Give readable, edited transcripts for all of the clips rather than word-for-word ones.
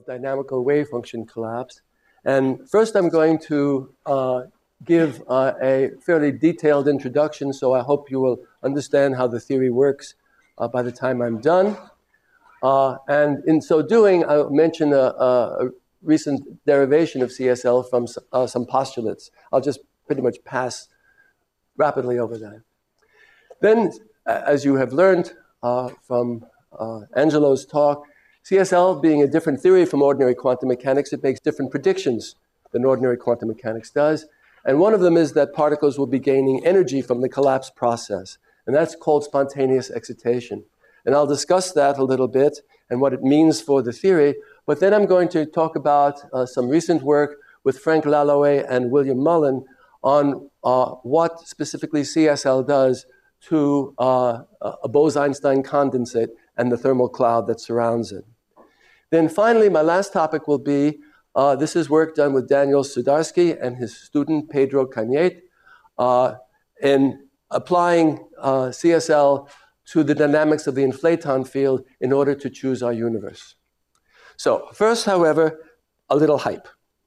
dynamical wave function collapse. And first I'm going to give a fairly detailed introduction, so I hope you will understand how the theory works by the time I'm done. And in so doing, I'll mention a recent derivation of CSL from some postulates. I'll just pretty much pass rapidly over that. Then, as you have learned from Angelo's talk, CSL being a different theory from ordinary quantum mechanics, it makes different predictions than ordinary quantum mechanics does. And one of them is that particles will be gaining energy from the collapse process. And that's called spontaneous excitation. And I'll discuss that a little bit and what it means for the theory. But then I'm going to talk about some recent work with Frank Lalauet and William Mullen on what specifically CSL does to a Bose-Einstein condensate and the thermal cloud that surrounds it. Then finally, my last topic will be, this is work done with Daniel Sudarsky and his student Pedro Cañete in applying CSL to the dynamics of the inflaton field in order to choose our universe. So first, however, a little hype.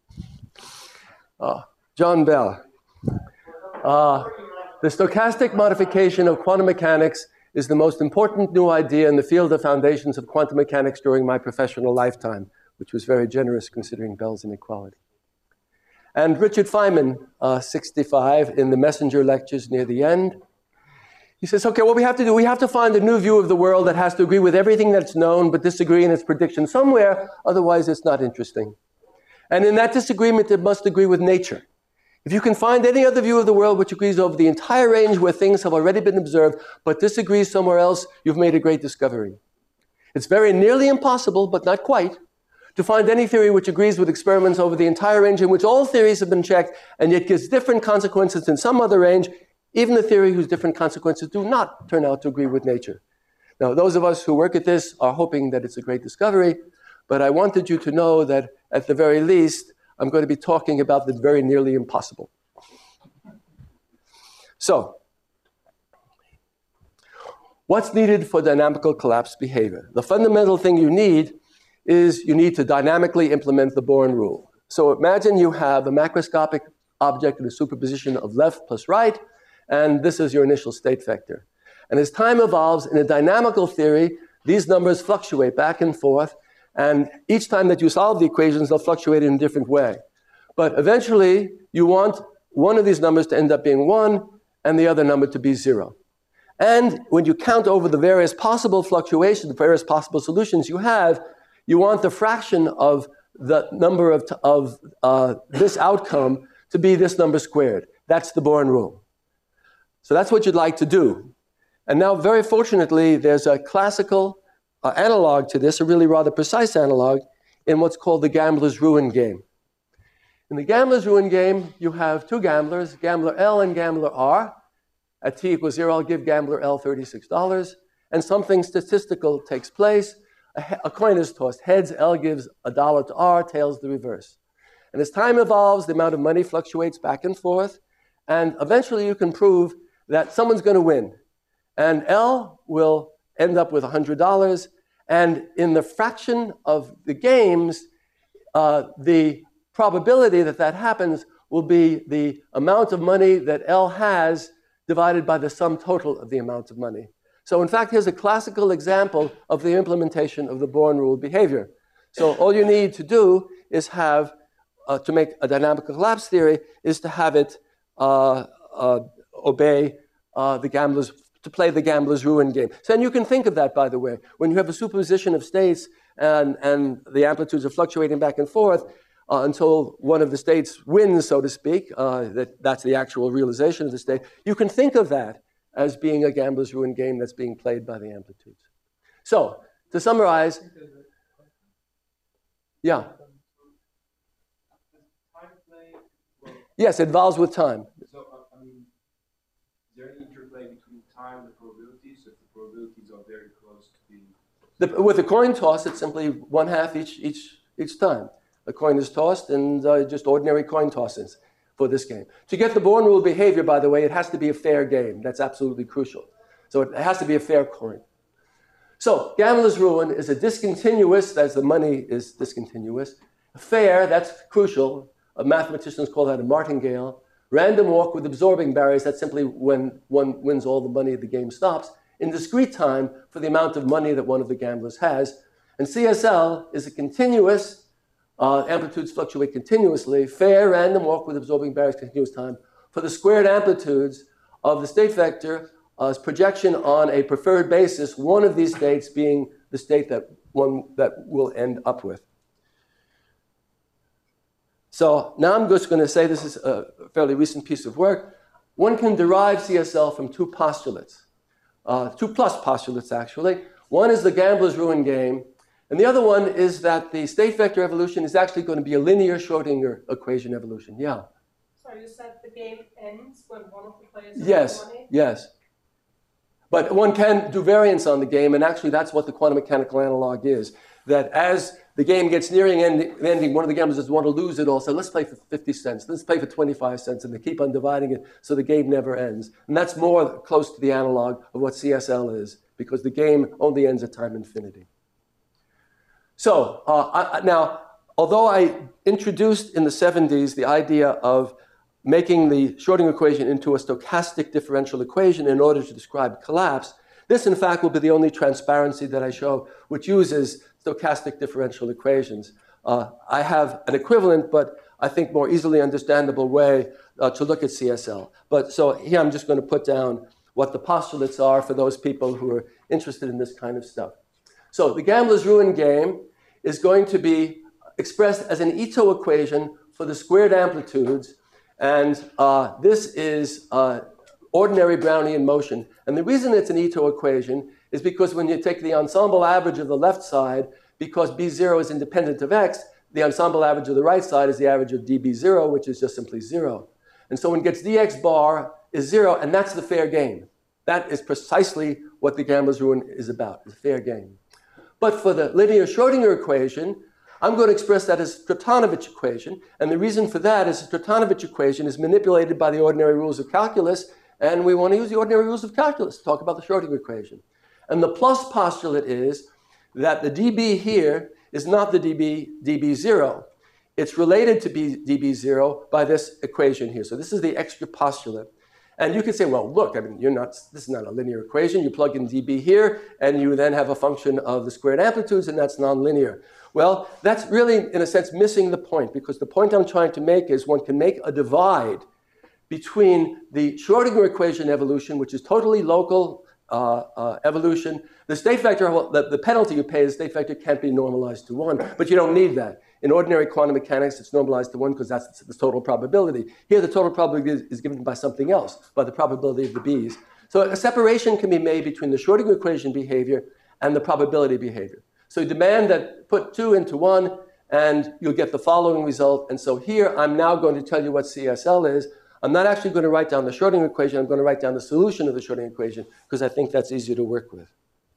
John Bell. The stochastic modification of quantum mechanics is the most important new idea in the field of foundations of quantum mechanics during my professional lifetime, which was very generous considering Bell's inequality. And Richard Feynman, 65, in the Messenger lectures near the end, he says, okay, what we have to do, we have to find a new view of the world that has to agree with everything that's known but disagree in its prediction somewhere, otherwise it's not interesting. And in that disagreement, it must agree with nature. If you can find any other view of the world which agrees over the entire range where things have already been observed but disagrees somewhere else, you've made a great discovery. It's very nearly impossible, but not quite, to find any theory which agrees with experiments over the entire range in which all theories have been checked and yet gives different consequences in some other range, even the theory whose different consequences do not turn out to agree with nature. Now, those of us who work at this are hoping that it's a great discovery, but I wanted you to know that at the very least, I'm going to be talking about the very nearly impossible. So, what's needed for dynamical collapse behavior? The fundamental thing you need is you need to dynamically implement the Born rule. So imagine you have a macroscopic object in a superposition of left plus right, and this is your initial state vector. And as time evolves in a dynamical theory, these numbers fluctuate back and forth, and each time that you solve the equations, they'll fluctuate in a different way. But eventually, you want one of these numbers to end up being 1 and the other number to be 0. And when you count over the various possible fluctuations, the various possible solutions you have, you want the fraction of the number of this outcome to be this number squared. That's the Born rule. So that's what you'd like to do. And now, very fortunately, there's a classical analog to this, a really rather precise analog, in what's called the gambler's ruin game. In the gambler's ruin game, you have two gamblers, gambler L and gambler R. At t equals 0, I'll give gambler L $36, and something statistical takes place. A coin is tossed. Heads, L gives $1 to R, tails the reverse. And as time evolves, the amount of money fluctuates back and forth, and eventually you can prove that someone's going to win. And L will end up with $100, and in the fraction of the games, the probability that that happens will be the amount of money that L has divided by the sum total of the amount of money. So in fact, here's a classical example of the implementation of the Born rule behavior. So all you need to do is have, to make a dynamical collapse theory, is to have it obey the gambler's, to play the gambler's ruin game. So, and you can think of that, by the way, when you have a superposition of states and the amplitudes are fluctuating back and forth until one of the states wins, so to speak, that's the actual realization of the state, you can think of that as being a gambler's ruin game that's being played by the amplitudes. So, to summarize, yeah. Yes, it evolves with time. So, I mean, is there any interplay between time and the probabilities? If the probabilities are very close to being... With a coin toss, it's simply 1/2 each time. A coin is tossed and just ordinary coin tosses for this game. To get the Born rule behavior, by the way, it has to be a fair game. That's absolutely crucial. So it has to be a fair coin. So Gambler's ruin is a discontinuous, as the money is discontinuous, fair, that's crucial. Mathematicians call that a martingale. Random walk with absorbing barriers, that's simply when one wins all the money, the game stops. In discrete time for the amount of money that one of the gamblers has. And CSL is a continuous, amplitudes fluctuate continuously, fair random walk with absorbing barriers, continuous time, for the squared amplitudes of the state vector as projection on a preferred basis, one of these states being the state that will end up with. So now I'm just going to say this is a fairly recent piece of work. One can derive CSL from two postulates, two plus postulates actually. One is the gambler's ruin game, and the other one is that the state vector evolution is actually going to be a linear Schrodinger equation evolution. Yeah. So you said the game ends when one of the players has money? Yes. But one can do variance on the game, and actually that's what the quantum mechanical analog is. That as the game gets nearing ending, one of the gamblers doesn't want to lose it all, so let's play for 50 cents, let's play for 25 cents, and they keep on dividing it so the game never ends. And that's more close to the analog of what CSL is, because the game only ends at time infinity. So now, although I introduced in the 70s the idea of making the Schrodinger equation into a stochastic differential equation in order to describe collapse, this in fact will be the only transparency that I show which uses stochastic differential equations. I have an equivalent, but I think more easily understandable way to look at CSL. But so here I'm just going to put down what the postulates are for those people who are interested in this kind of stuff. So the gambler's ruin game is going to be expressed as an Ito equation for the squared amplitudes, and this is ordinary Brownian motion. And the reason it's an Ito equation is because when you take the ensemble average of the left side, because B0 is independent of x, the ensemble average of the right side is the average of dB0, which is just simply 0. And so when it gets dx bar is 0, and that's the fair game. That is precisely what the gambler's ruin is about, the fair game. But for the linear Schrodinger equation, I'm going to express that as Stratonovich equation. And the reason for that is the Stratonovich equation is manipulated by the ordinary rules of calculus, and we want to use the ordinary rules of calculus to talk about the Schrodinger equation. And the plus postulate is that the dB here is not the dB0. It's related to dB0 by this equation here. So this is the extra postulate. And you could say, well, look, I mean, this is not a linear equation. You plug in dB here, and you then have a function of the squared amplitudes, and that's nonlinear. Well, that's really, in a sense, missing the point, because the point I'm trying to make is one can make a divide between the Schrodinger equation evolution, which is totally local evolution. The state vector, the penalty you pay, the state vector can't be normalized to 1, but you don't need that. In ordinary quantum mechanics, it's normalized to 1 because that's the total probability. Here, the total probability is given by something else, by the probability of the B's. So a separation can be made between the Schrodinger equation behavior and the probability behavior. So you demand that put 2 into 1, and you'll get the following result. And so here, I'm now going to tell you what CSL is. I'm not actually going to write down the Schrodinger equation. I'm going to write down the solution of the Schrodinger equation because I think that's easier to work with.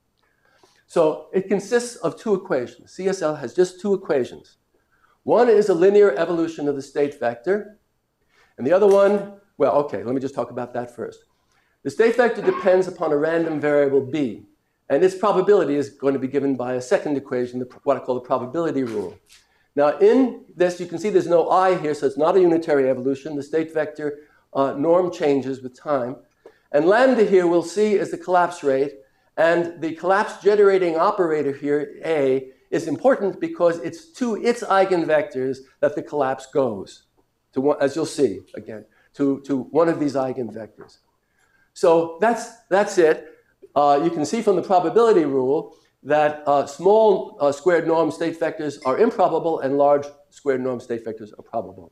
So it consists of two equations. CSL has just two equations. One is a linear evolution of the state vector. And the other one, well, okay, let me just talk about that first. The state vector depends upon a random variable B. And its probability is going to be given by a second equation, what I call the probability rule. Now, in this, you can see there's no I here, so it's not a unitary evolution. The state vector norm changes with time. And lambda here, we'll see, is the collapse rate. And the collapse generating operator here, A, is important because it's to its eigenvectors that the collapse goes, to one, as you'll see, again, to one of these eigenvectors. So that's it. You can see from the probability rule that small squared norm state vectors are improbable and large squared norm state vectors are probable.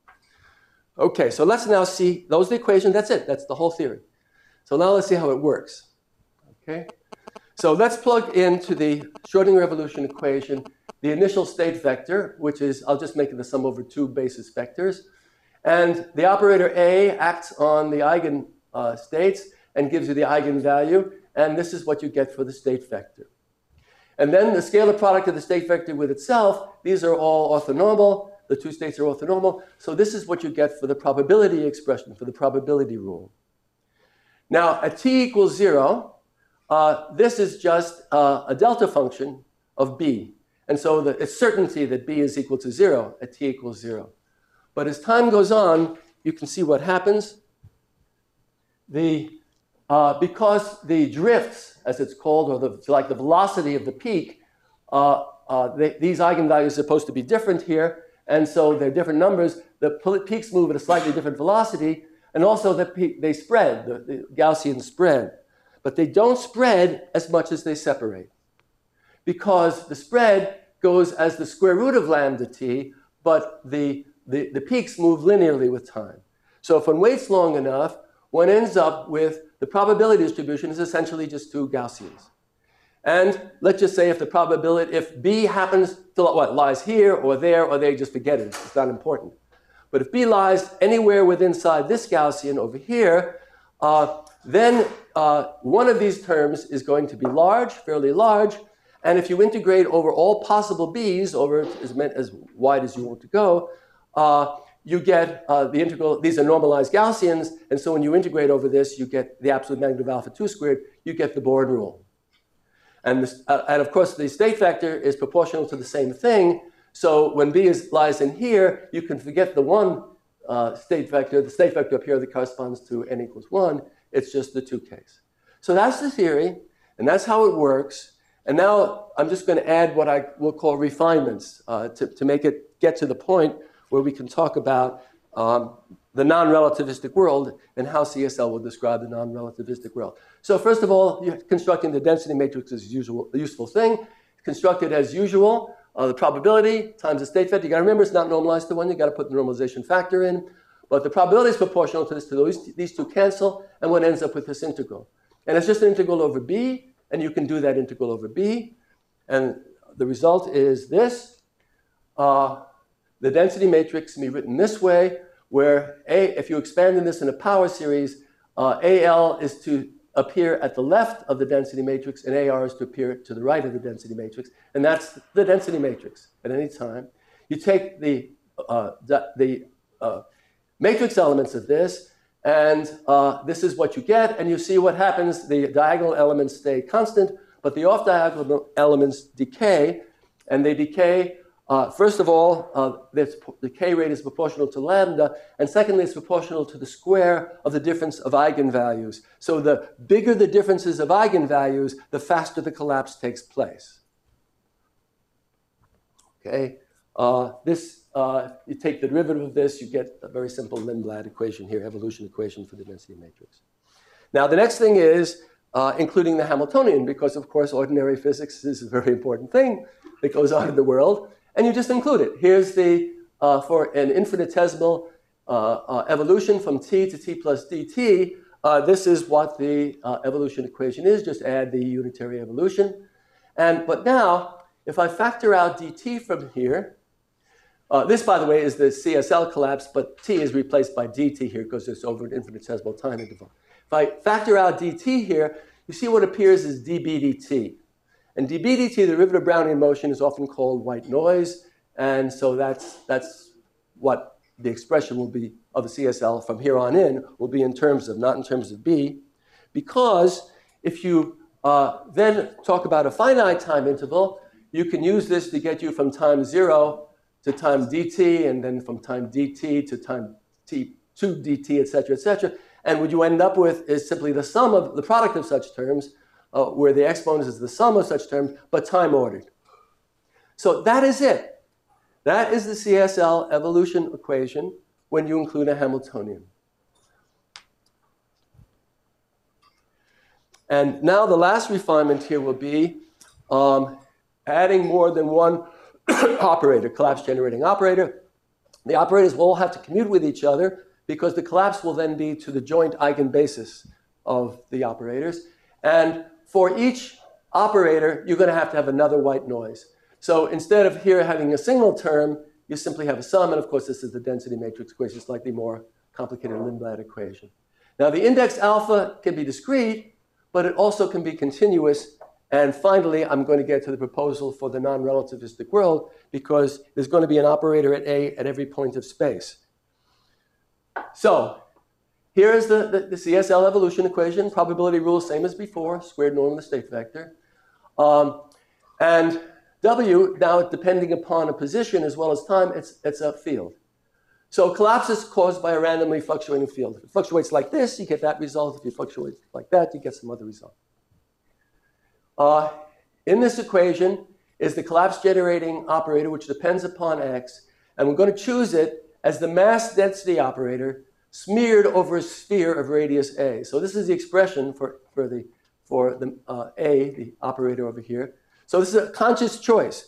Okay, so let's now see, those are the equations, that's it, that's the whole theory. So now let's see how it works. Okay, so let's plug into the Schrodinger evolution equation the initial state vector, which is, I'll just make it the sum over two basis vectors. And the operator A acts on the eigen states and gives you the eigenvalue. And this is what you get for the state vector. And then the scalar product of the state vector with itself, these are all orthonormal. The two states are orthonormal. So this is what you get for the probability expression, for the probability rule. Now, at t equals 0, this is just a delta function of B. And so it's certainty that B is equal to 0 at t equals 0. But as time goes on, you can see what happens. Because the drifts, as it's called, or the velocity of the peak, these eigenvalues are supposed to be different here, and so they're different numbers. The peaks move at a slightly different velocity, and also they spread, the Gaussian spread. But they don't spread as much as they separate, because the spread goes as the square root of lambda t, but the peaks move linearly with time. So if one waits long enough, one ends up with the probability distribution is essentially just two Gaussians. And let's just say if B happens to lies here or there, just forget it. It's not important. But if B lies anywhere inside this Gaussian over here, then one of these terms is going to be large, fairly large. And if you integrate over all possible B's over as wide as you want to go, you get the integral. These are normalized Gaussians. And so when you integrate over this, you get the absolute magnitude of alpha 2 squared. You get the Born rule. And of course, the state vector is proportional to the same thing. So when B lies in here, you can forget the one state vector, the state vector up here that corresponds to n equals 1. It's just the 2 case. So that's the theory, and that's how it works. And now I'm just going to add what I will call refinements to make it get to the point where we can talk about the non-relativistic world and how CSL will describe the non-relativistic world. So first of all, constructing the density matrix is a useful thing. Construct it as usual. The probability times the state vector. You got to remember it's not normalized to 1. You got to put the normalization factor in. But the probability is proportional to this. These two cancel, and one ends up with this integral. And it's just an integral over B, and you can do that integral over B. And the result is this. The density matrix can be written this way, where if you expand this in a power series, AL is to appear at the left of the density matrix, and AR is to appear to the right of the density matrix. And that's the density matrix at any time. You take the matrix elements of this, and this is what you get, and you see what happens. The diagonal elements stay constant, but the off-diagonal elements decay, and they decay. First of all, the decay rate is proportional to lambda, and secondly, it's proportional to the square of the difference of eigenvalues. So the bigger the differences of eigenvalues, the faster the collapse takes place. Okay, you take the derivative of this, you get a very simple Lindblad equation here, evolution equation for the density matrix. Now, the next thing is including the Hamiltonian, because of course ordinary physics is a very important thing that goes on in the world. And you just include it. Here's for an infinitesimal evolution from t to t plus dt, this is what the evolution equation is. Just add the unitary evolution. But now, if I factor out dt from here, this, by the way, is the CSL collapse, but t is replaced by dt here because it's over an infinitesimal time interval. If I factor out dt here, you see what appears as dB dt. And dB dt, the derivative of Brownian motion, is often called white noise. And so that's what the expression will be of the CSL from here on in, will be in terms of, not in terms of B. Because if you then talk about a finite time interval, you can use this to get you from time 0 to time dt, and then from time dt to time t2 dt, et cetera, et cetera. And what you end up with is simply the sum of the product of such terms, where the exponent is the sum of such terms, but time ordered. So that is it. That is the CSL evolution equation when you include a Hamiltonian. And now the last refinement here will be adding more than one operator, collapse generating operator. The operators will all have to commute with each other because the collapse will then be to the joint eigenbasis of the operators. And for each operator, you're going to have another white noise. So instead of here having a single term, you simply have a sum. And of course, this is the density matrix equation, slightly more complicated Lindblad equation. Now, the index alpha can be discrete, but it also can be continuous. And finally, I'm going to get to the proposal for the non-relativistic world, because there's going to be an operator at A at every point of space. So here is the CSL evolution equation, probability rule, same as before, squared norm of the state vector. And W, now depending upon a position as well as time, it's a field. So collapse is caused by a randomly fluctuating field. If it fluctuates like this, you get that result. If it fluctuates like that, you get some other result. In this equation is the collapse generating operator, which depends upon X. And we're going to choose it as the mass density operator smeared over a sphere of radius A. So this is the expression for the A, the operator over here. So this is a conscious choice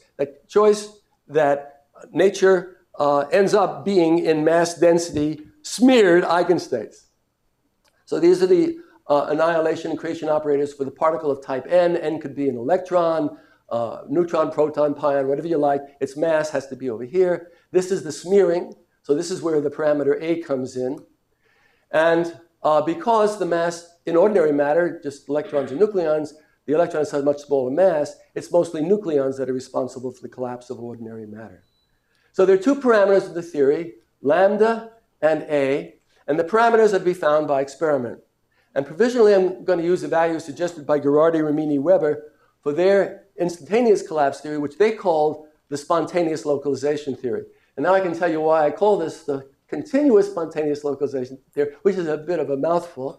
that nature ends up being in mass density smeared eigenstates. So these are the annihilation and creation operators for the particle of type N. N could be an electron, neutron, proton, pion, whatever you like. Its mass has to be over here. This is the smearing. So this is where the parameter A comes in. And because the mass in ordinary matter, just electrons and nucleons, the electrons have much smaller mass, it's mostly nucleons that are responsible for the collapse of ordinary matter. So there are two parameters of the theory, lambda and A, and the parameters are to be found by experiment. And provisionally, I'm going to use the values suggested by Gherardi, Ramini, Weber for their instantaneous collapse theory, which they called the spontaneous localization theory. And now I can tell you why I call this the continuous spontaneous localization theory, which is a bit of a mouthful,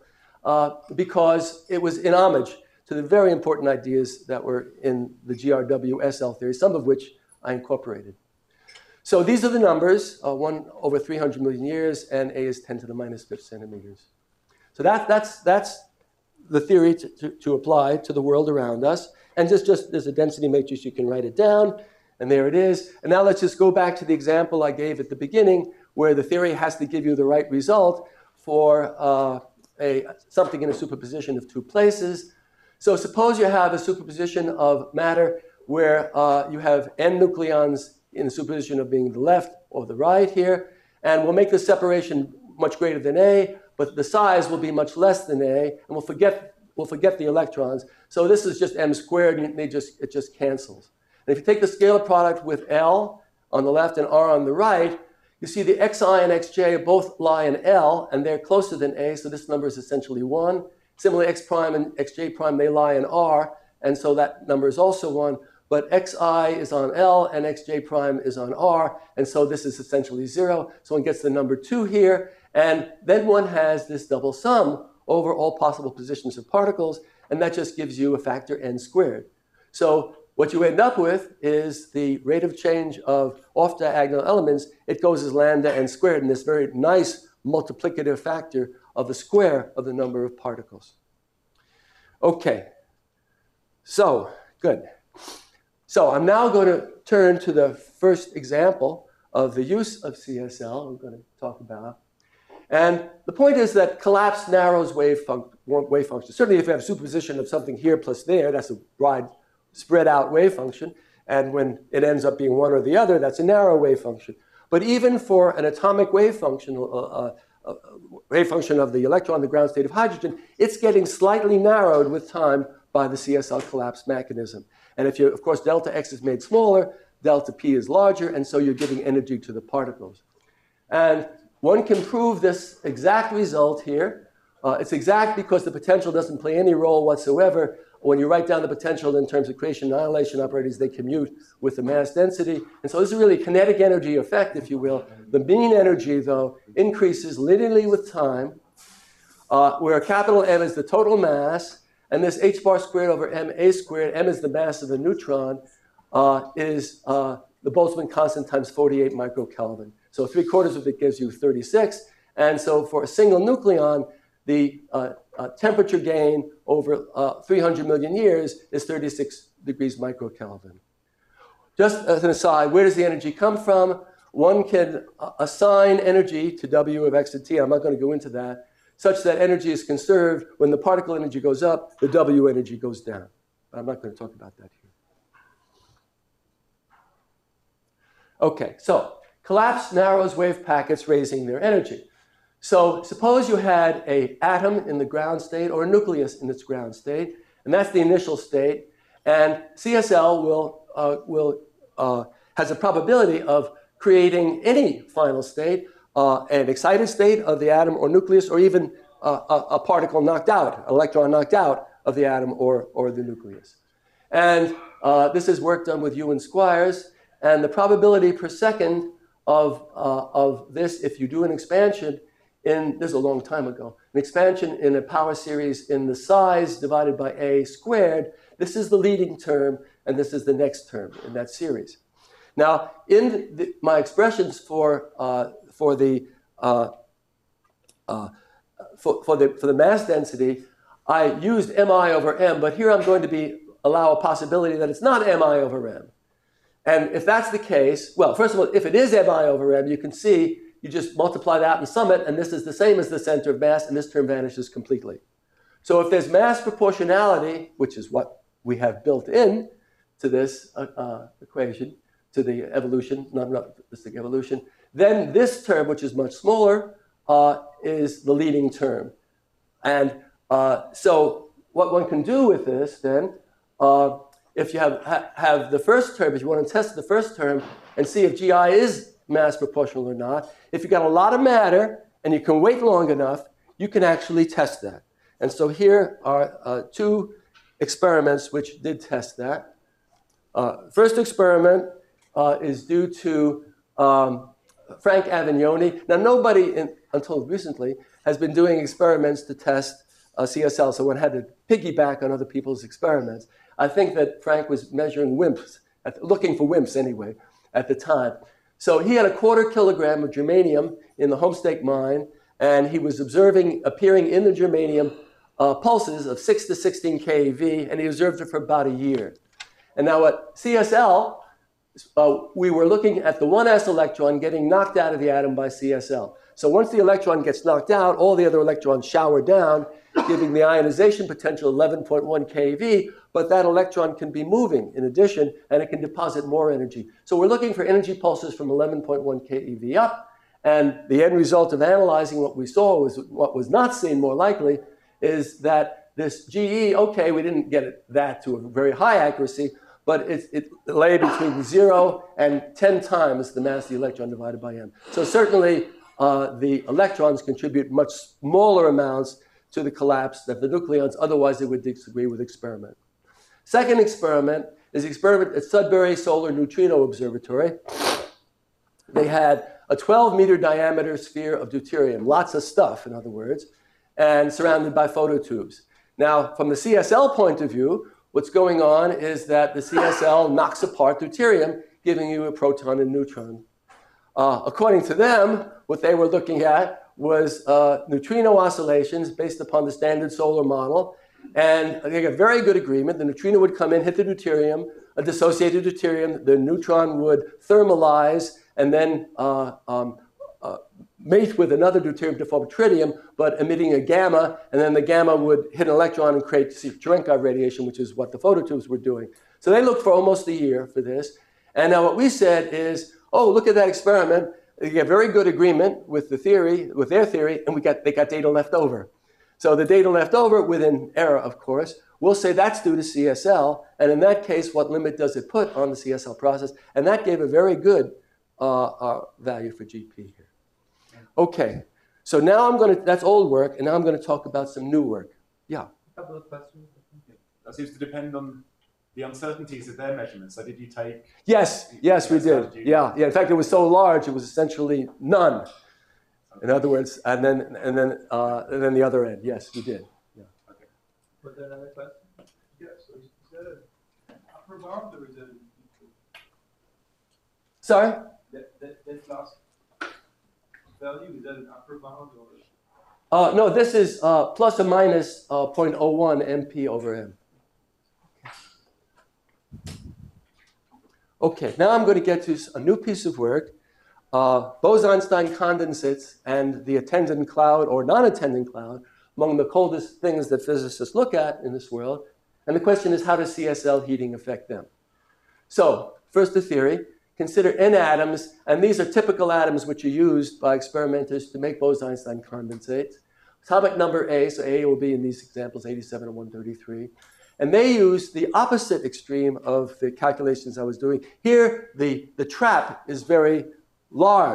because it was in homage to the very important ideas that were in the GRW SL theory, some of which I incorporated. So these are the numbers, 1 over 300 million years, and A is 10 to the minus 5 centimeters. So that's the theory to apply to the world around us. And just there's a density matrix, you can write it down, and there it is. And now let's just go back to the example I gave at the beginning, where the theory has to give you the right result for something in a superposition of two places. So suppose you have a superposition of matter where you have n nucleons in the superposition of being the left or the right here, and we'll make the separation much greater than A, but the size will be much less than A, and we'll forget the electrons. So this is just m squared, and it just cancels. And if you take the scalar product with L on the left and R on the right, you see the xi and xj both lie in L, and they're closer than A, so this number is essentially 1. Similarly, x prime and xj prime, they lie in R, and so that number is also 1. But xi is on L and xj prime is on R, and so this is essentially 0. So one gets the number 2 here, and then one has this double sum over all possible positions of particles, and that just gives you a factor n squared. So what you end up with is the rate of change of off-diagonal elements. It goes as lambda n squared in this very nice multiplicative factor of the square of the number of particles. Okay, so good. So I'm now going to turn to the first example of the use of CSL I'm going to talk about. And the point is that collapse narrows wave function. Certainly if you have superposition of something here plus there, that's a wide spread out wave function. And when it ends up being one or the other, that's a narrow wave function. But even for an atomic wave function of the electron, the ground state of hydrogen, it's getting slightly narrowed with time by the CSL collapse mechanism. And if you, of course, delta X is made smaller, delta P is larger, and so you're giving energy to the particles. And one can prove this exact result here. It's exact because the potential doesn't play any role whatsoever. When you write down the potential in terms of creation and annihilation operators, they commute with the mass density. And so this is really a kinetic energy effect, if you will. The mean energy, though, increases linearly with time, where capital M is the total mass, and this h bar squared over ma squared, m is the mass of the neutron, is the Boltzmann constant times 48 microkelvin. So 3/4 of it gives you 36. And so for a single nucleon, the temperature gain over 300 million years is 36 degrees microkelvin. Just as an aside, where does the energy come from? One can assign energy to W of X and T. I'm not going to go into that, such that energy is conserved. When the particle energy goes up, the W energy goes down. But I'm not going to talk about that here. Okay, so collapse narrows wave packets, raising their energy. So suppose you had an atom in the ground state or a nucleus in its ground state, and that's the initial state. And CSL has a probability of creating any final state an excited state of the atom or nucleus, or even a particle knocked out, an electron knocked out of the atom or the nucleus. And this is work done with Ewan Squires, and the probability per second of this, if you do an expansion this is a long time ago, an expansion in a power series in the size divided by a squared, this is the leading term, and this is the next term in that series. Now, in my expressions for the mass density, I used mi over m, but here I'm going to allow a possibility that it's not mi over m. And if that's the case, well, first of all, if it is mi over m, you can see you just multiply that and sum it, and this is the same as the center of mass, and this term vanishes completely. So if there's mass proportionality, which is what we have built in to this equation, to the evolution, non-relativistic evolution, then this term, which is much smaller, is the leading term. And so what one can do with this then, if you have the first term, if you want to test the first term and see if GI is mass proportional or not, if you've got a lot of matter and you can wait long enough, you can actually test that. And so here are two experiments which did test that. First experiment is due to Frank Avignoni. Now, nobody until recently has been doing experiments to test CSL, so one had to piggyback on other people's experiments. I think that Frank was measuring WIMPs, looking for WIMPs anyway, at the time. So he had a 1/4 kilogram of germanium in the Homestake mine, and he was appearing in the germanium pulses of 6 to 16 keV, and he observed it for about a year. And now at CSL, we were looking at the 1s electron getting knocked out of the atom by CSL. So once the electron gets knocked out, all the other electrons shower down, giving the ionization potential 11.1 keV, but that electron can be moving in addition, and it can deposit more energy. So we're looking for energy pulses from 11.1 keV up, and the end result of analyzing what we saw was what was not seen more likely is that this GE, okay, we didn't get that to a very high accuracy, but it lay between 0 and 10 times the mass of the electron divided by m. So certainly the electrons contribute much smaller amounts to the collapse of the nucleons, otherwise they would disagree with experiment. Second experiment is the experiment at Sudbury Solar Neutrino Observatory. They had a 12-meter diameter sphere of deuterium, lots of stuff, in other words, and surrounded by phototubes. Now, from the CSL point of view, what's going on is that the CSL knocks apart deuterium, giving you a proton and neutron. According to them, what they were looking at was neutrino oscillations based upon the standard solar model. And they got very good agreement. The neutrino would come in, hit the deuterium, a dissociated deuterium. The neutron would thermalize and then mate with another deuterium to form tritium, but emitting a gamma. And then the gamma would hit an electron and create Cherenkov radiation, which is what the phototubes were doing. So they looked for almost a year for this. And now what we said is, oh, look at that experiment. They get very good agreement with the theory, with their theory, and they got data left over. So the data left over, within error, of course, we'll say that's due to CSL, and in that case, what limit does it put on the CSL process? And that gave a very good value for GP here. Okay, so now that's old work, and now I'm going to talk about some new work. Yeah? A couple of questions. That seems to depend on the uncertainties of their measurements. So did you take... Yes, we did. Yeah. In fact, it was so large, it was essentially none. In other words, and then the other end. Yes, we did. Yeah. Okay. Was there another question? Yes. So is that an upper bound or is it? Sorry? That last value, is that an upper bound or? No, this is plus or minus 0.01 MP over M. Okay, now I'm going to get to a new piece of work. Bose-Einstein condensates and the attendant cloud or non-attendant cloud, among the coldest things that physicists look at in this world. And the question is, how does CSL heating affect them? So, first the theory. Consider N atoms, and these are typical atoms which are used by experimenters to make Bose-Einstein condensates. Atomic number A, so A will be in these examples 87 and 133. And they use the opposite extreme of the calculations I was doing. Here, the trap is very large.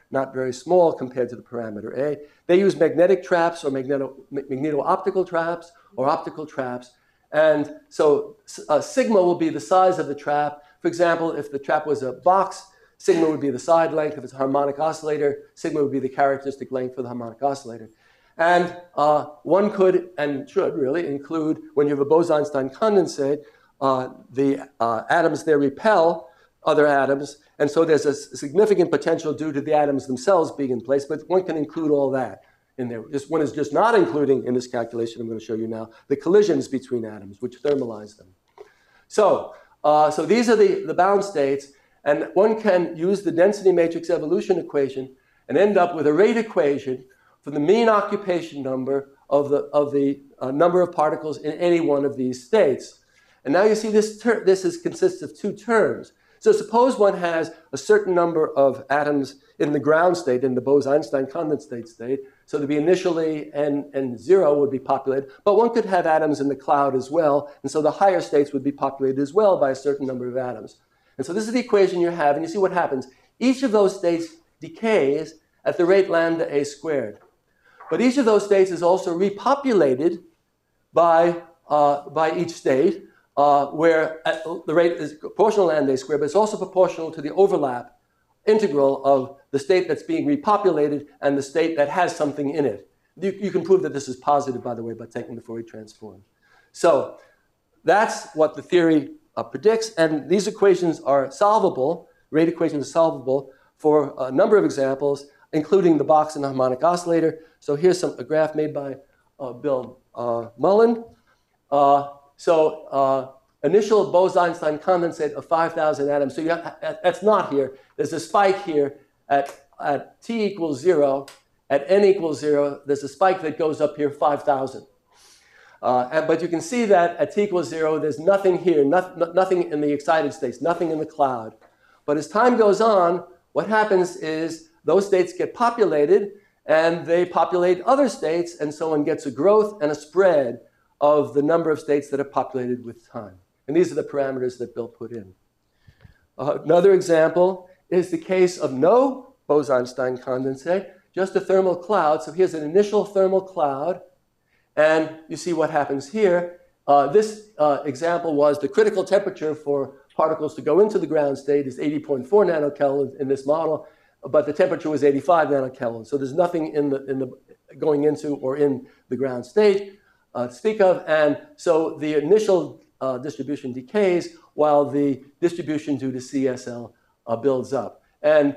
not very small compared to the parameter A. They use magnetic traps or magneto-optical traps or optical traps. And so sigma will be the size of the trap. For example, if the trap was a box, sigma would be the side length. If it's a harmonic oscillator, sigma would be the characteristic length for the harmonic oscillator. And one could and should really include, when you have a Bose-Einstein condensate, the atoms there repel other atoms, and so there's a significant potential due to the atoms themselves being in place, but one can include all that in there. One is just not including in this calculation I'm going to show you now the collisions between atoms, which thermalize them. So these are the bound states, and one can use the density matrix evolution equation and end up with a rate equation for the mean occupation number of the number of particles in any one of these states. And now you see this consists of two terms. So suppose one has a certain number of atoms in the ground state, in the Bose-Einstein condensate state. So there'd be initially N0 would be populated, but one could have atoms in the cloud as well. And so the higher states would be populated as well by a certain number of atoms. And so this is the equation you have, and you see what happens. Each of those states decays at the rate lambda a squared. But each of those states is also repopulated by each state, where the rate is proportional to lambda a squared, but it's also proportional to the overlap integral of the state that's being repopulated and the state that has something in it. You can prove that this is positive, by the way, by taking the Fourier transform. So that's what the theory predicts, and these equations are solvable, rate equations are solvable for a number of examples, including the box and the harmonic oscillator. So here's a graph made by Bill Mullen. Initial Bose-Einstein condensate of 5,000 atoms. So that's not here. There's a spike here at t equals 0. At n equals 0, there's a spike that goes up here 5,000. But you can see that at t equals 0, there's nothing here, nothing in the excited states, nothing in the cloud. But as time goes on, what happens is those states get populated, and they populate other states, and so one gets a growth and a spread of the number of states that are populated with time. And these are the parameters that Bill put in. Another example is the case of no Bose-Einstein condensate, just a thermal cloud. So here's an initial thermal cloud, and you see what happens here. This example was the critical temperature for particles to go into the ground state is 80.4 nanokelvin in this model, but the temperature was 85 nanokelvin. So there's nothing in the going into or in the ground state to speak of, and so the initial distribution decays while the distribution due to CSL builds up. And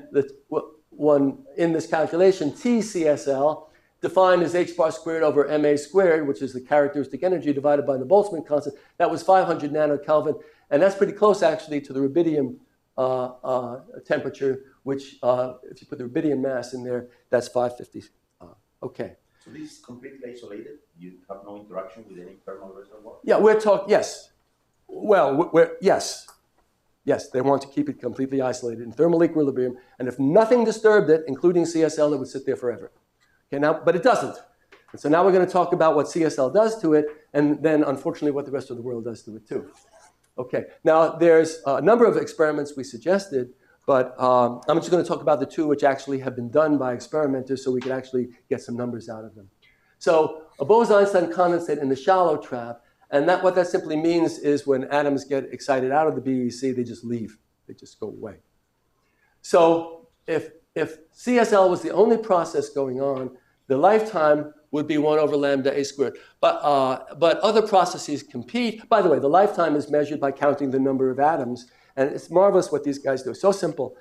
in this calculation, TCSL, defined as h bar squared over ma squared, which is the characteristic energy divided by the Boltzmann constant, that was 500 nanokelvin, and that's pretty close actually to the rubidium temperature, which if you put the rubidium mass in there, that's 550. Okay. So this is completely isolated? You have no interaction with any thermal reservoir? Yeah, yes. Well, yes. Yes, they want to keep it completely isolated in thermal equilibrium, and if nothing disturbed it, including CSL, it would sit there forever. Okay, now, but it doesn't. And so now we're going to talk about what CSL does to it, and then, unfortunately, what the rest of the world does to it, too. Okay, now there's a number of experiments we suggested, but I'm just going to talk about the two which actually have been done by experimenters so we can actually get some numbers out of them. So a Bose-Einstein condensate in the shallow trap, and what that simply means is when atoms get excited out of the BEC, they just leave. They just go away. So if CSL was the only process going on, the lifetime would be 1 over lambda a squared. But other processes compete. By the way, the lifetime is measured by counting the number of atoms. And it's marvelous what these guys do. It's so simple.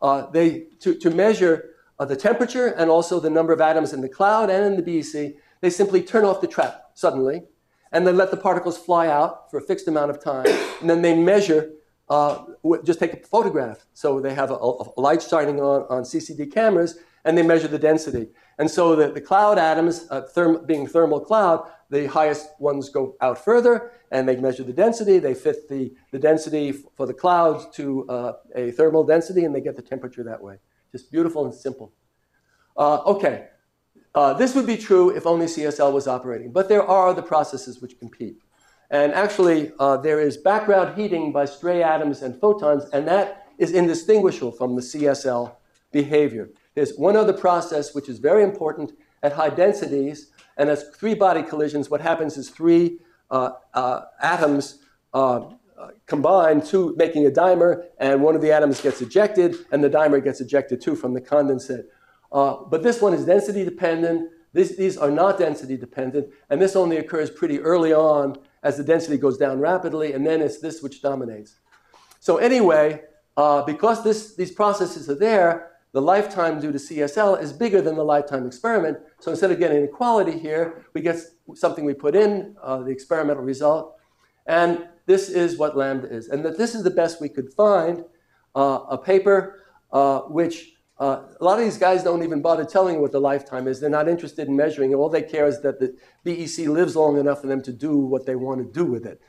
To measure the temperature and also the number of atoms in the cloud and in the BEC, they simply turn off the trap suddenly, and then let the particles fly out for a fixed amount of time. And then they measure, just take a photograph. So they have a light shining on CCD cameras, and they measure the density. And so the cloud atoms, being thermal cloud, the highest ones go out further, and they measure the density. They fit the density for the clouds to a thermal density, and they get the temperature that way. Just beautiful and simple. Okay, this would be true if only CSL was operating, but there are other processes which compete. And actually, there is background heating by stray atoms and photons, and that is indistinguishable from the CSL behavior. There's one other process which is very important at high densities, and as three-body collisions, what happens is three atoms combine to making a dimer, and one of the atoms gets ejected, and the dimer gets ejected too from the condensate. But this one is density dependent. These are not density dependent, and this only occurs pretty early on as the density goes down rapidly, and then it's this which dominates. So anyway, because these processes are there, the lifetime due to CSL is bigger than the lifetime experiment. So instead of getting inequality here, we get something we put in, the experimental result, and this is what lambda is. And that this is the best we could find, a paper which a lot of these guys don't even bother telling you what the lifetime is. They're not interested in measuring it. All they care is that the BEC lives long enough for them to do what they want to do with it.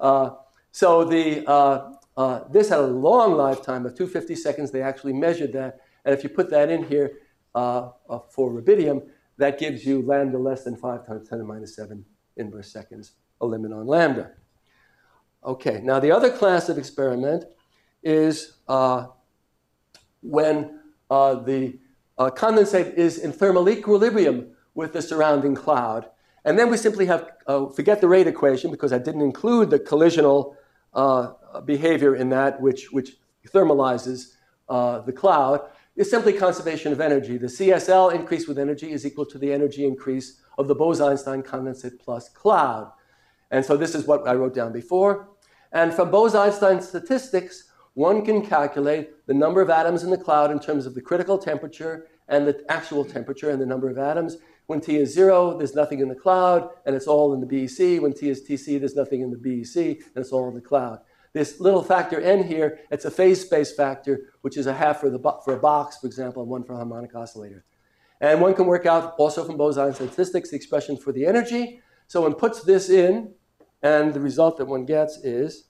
This had a long lifetime of 250 seconds. They actually measured that. And if you put that in here for rubidium, that gives you lambda less than 5 times 10 to the minus 7 inverse seconds, a limit on lambda. Okay, now the other class of experiment is when the condensate is in thermal equilibrium with the surrounding cloud. And then we simply have, forget the rate equation because I didn't include the collisional behavior in that which thermalizes the cloud. It's simply conservation of energy. The CSL increase with energy is equal to the energy increase of the Bose-Einstein condensate plus cloud. And so this is what I wrote down before. And from Bose-Einstein statistics, one can calculate the number of atoms in the cloud in terms of the critical temperature and the actual temperature and the number of atoms. When T is 0, there's nothing in the cloud, and it's all in the BEC. When T is TC, there's nothing in the BEC, and it's all in the cloud. This little factor n here, it's a phase space factor, which is a half for a box, for example, and one for a harmonic oscillator. And one can work out also from Bose-Einstein statistics the expression for the energy. So one puts this in, and the result that one gets is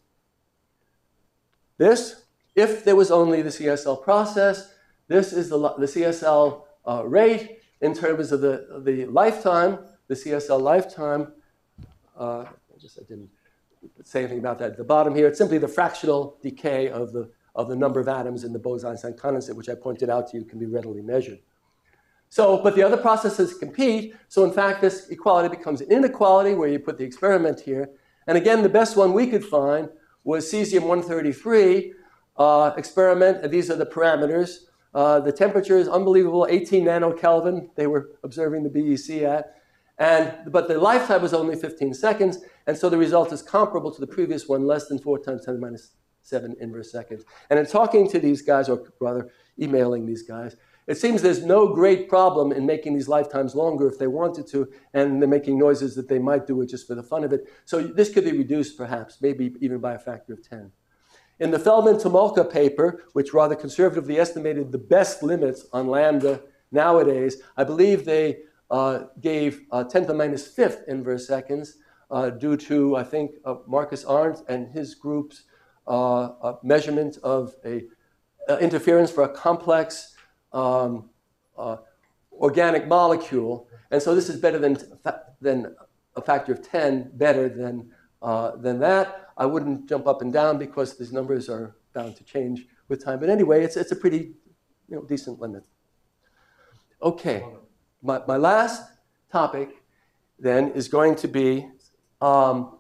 this. If there was only the CSL process, this is the CSL rate in terms of the lifetime, the CSL lifetime. I didn't say anything about that at the bottom here. It's simply the fractional decay of the number of atoms in the Bose-Einstein condensate, which I pointed out to you can be readily measured. So, but the other processes compete. So in fact, this equality becomes an inequality where you put the experiment here. And again, the best one we could find was cesium-133 experiment. And these are the parameters. The temperature is unbelievable, 18 nanokelvin. They were observing the BEC at. But the lifetime was only 15 seconds, and so the result is comparable to the previous one, less than 4 times 10 to the minus 7 inverse seconds. And in talking to these guys, or rather emailing these guys, it seems there's no great problem in making these lifetimes longer if they wanted to, and they're making noises that they might do it just for the fun of it. So this could be reduced, perhaps, maybe even by a factor of 10. In the Feldman-Tomolka paper, which rather conservatively estimated the best limits on lambda nowadays, I believe they gave 10 to the minus 5th inverse seconds due to, I think, Marcus Arndt and his group's measurement of a interference for a complex organic molecule. And so this is better than a factor of 10, better than that. I wouldn't jump up and down because these numbers are bound to change with time. But anyway, it's a pretty decent limit. Okay. My last topic, then, is going to be how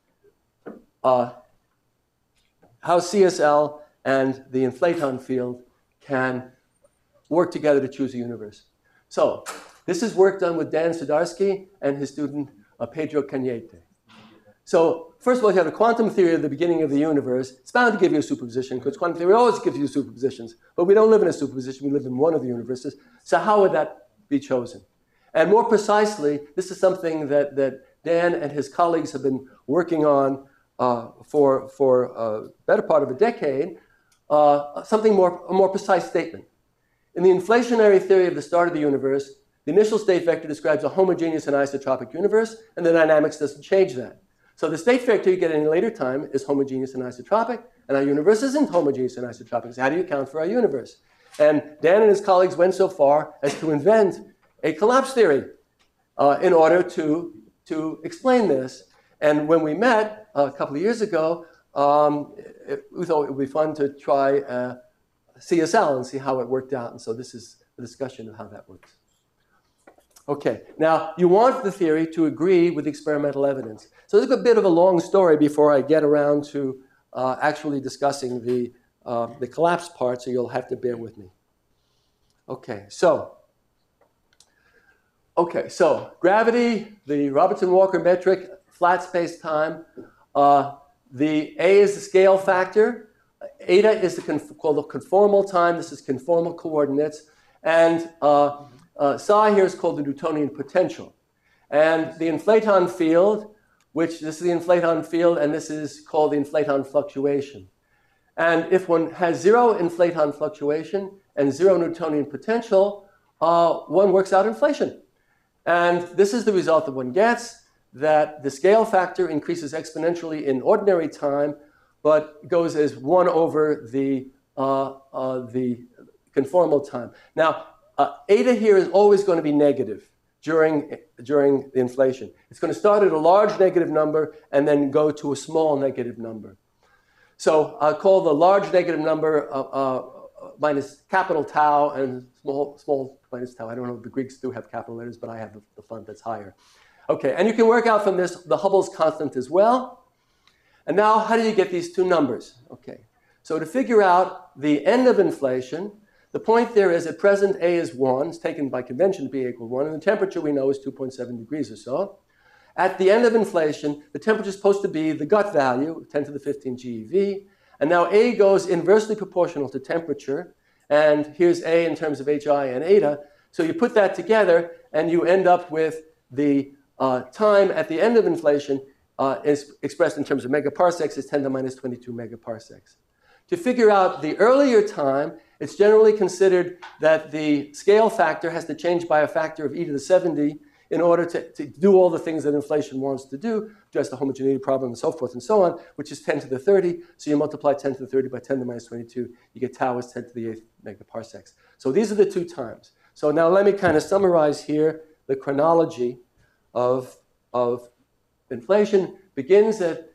CSL and the inflaton field can work together to choose a universe. So this is work done with Dan Sudarsky and his student Pedro Cañete. So first of all, you have a quantum theory of the beginning of the universe. It's bound to give you a superposition because quantum theory always gives you superpositions. But we don't live in a superposition. We live in one of the universes. So how would that be chosen? And more precisely, this is something that Dan and his colleagues have been working on for a better part of a decade, a more precise statement. In the inflationary theory of the start of the universe, the initial state vector describes a homogeneous and isotropic universe, and the dynamics doesn't change that. So the state vector you get in a later time is homogeneous and isotropic, and our universe isn't homogeneous and isotropic. So how do you account for our universe? And Dan and his colleagues went so far as to invent a collapse theory in order to explain this. And when we met a couple of years ago, we thought it would be fun to try CSL and see how it worked out. And so this is a discussion of how that works. Okay, now you want the theory to agree with experimental evidence. So this is a bit of a long story before I get around to actually discussing the collapse part, so you'll have to bear with me. Okay, so gravity, the Robertson-Walker metric, flat space-time. The A is the scale factor. Eta is called the conformal time. This is conformal coordinates. And psi here is called the Newtonian potential. And the inflaton field, which this is the inflaton field, and this is called the inflaton fluctuation. And if one has zero inflaton fluctuation and zero Newtonian potential, one works out inflation. And this is the result that one gets, that the scale factor increases exponentially in ordinary time, but goes as 1 over the conformal time. Now, eta here is always going to be negative during the inflation. It's going to start at a large negative number and then go to a small negative number. So I'll call the large negative number minus capital tau and small minus tau. I don't know if the Greeks do have capital letters, but I have the font that's higher. Okay, and you can work out from this the Hubble's constant as well. And now, how do you get these two numbers? Okay, so to figure out the end of inflation, the point there is at present A is 1. It's taken by convention to be equal to 1, and the temperature we know is 2.7 degrees or so. At the end of inflation, the temperature is supposed to be the gut value, 10 to the 15 GeV. And now A goes inversely proportional to temperature. And here's A in terms of HI and eta. So you put that together, and you end up with the time at the end of inflation is expressed in terms of megaparsecs is 10 to the minus 22 megaparsecs. To figure out the earlier time, it's generally considered that the scale factor has to change by a factor of e to the 70 in order to do all the things that inflation wants to do, address the homogeneity problem and so forth and so on, which is 10 to the 30. So you multiply 10 to the 30 by 10 to the minus 22, you get tau is 10 to the 8th megaparsecs. So these are the two times. So now let me kind of summarize here the chronology of inflation. Begins at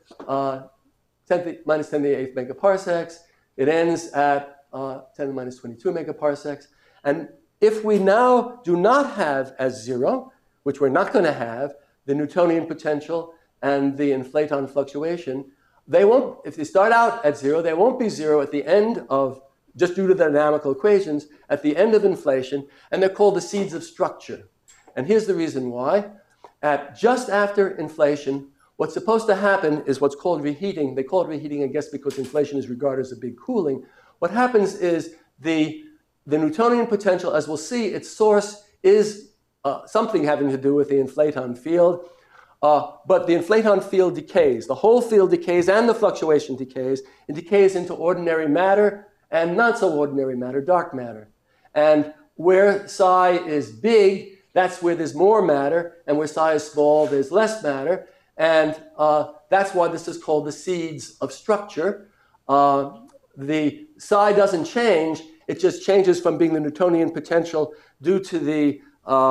minus 10 to the 8th megaparsecs. It ends at 10 to the minus 22 megaparsecs. And if we now do not have as zero, which we're not going to have, the Newtonian potential and the inflaton fluctuation, they won't, if they start out at zero, they won't be zero at the end of, just due to the dynamical equations, at the end of inflation, and they're called the seeds of structure. And here's the reason why. Just after inflation, what's supposed to happen is what's called reheating. They call it reheating, I guess, because inflation is regarded as a big cooling. What happens is the Newtonian potential, as we'll see, its source is something having to do with the inflaton field. But the inflaton field decays. The whole field decays and the fluctuation decays. It decays into ordinary matter and not so ordinary matter, dark matter. And where psi is big, that's where there's more matter. And where psi is small, there's less matter. And that's why this is called the seeds of structure. The psi doesn't change. It just changes from being the Newtonian potential due to the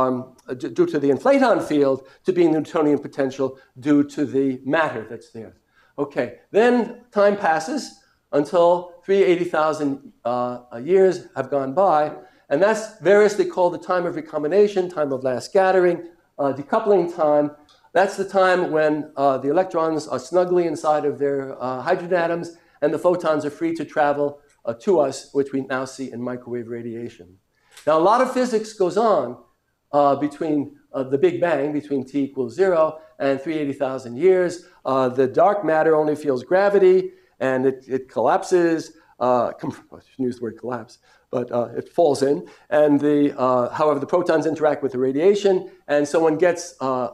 inflaton field to being the Newtonian potential due to the matter that's there. Okay, then time passes until 380,000 years have gone by, and that's variously called the time of recombination, time of last scattering, decoupling time. That's the time when the electrons are snugly inside of their hydrogen atoms, and the photons are free to travel to us, which we now see in microwave radiation. Now, a lot of physics goes on between the Big Bang, between t equals 0 and 380,000 years. The dark matter only feels gravity, and it collapses. I shouldn't use the word collapse, but it falls in. And however, the protons interact with the radiation, and so one gets what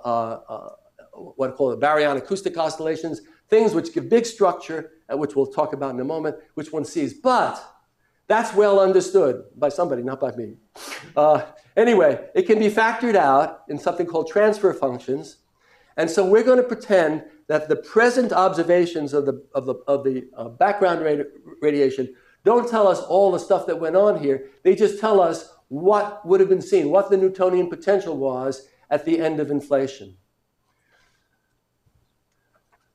I call the baryon acoustic oscillations, things which give big structure, which we'll talk about in a moment, which one sees. But that's well understood by somebody, not by me. Anyway, it can be factored out in something called transfer functions. And so we're going to pretend that the present observations of the background radiation don't tell us all the stuff that went on here. They just tell us what would have been seen, what the Newtonian potential was at the end of inflation.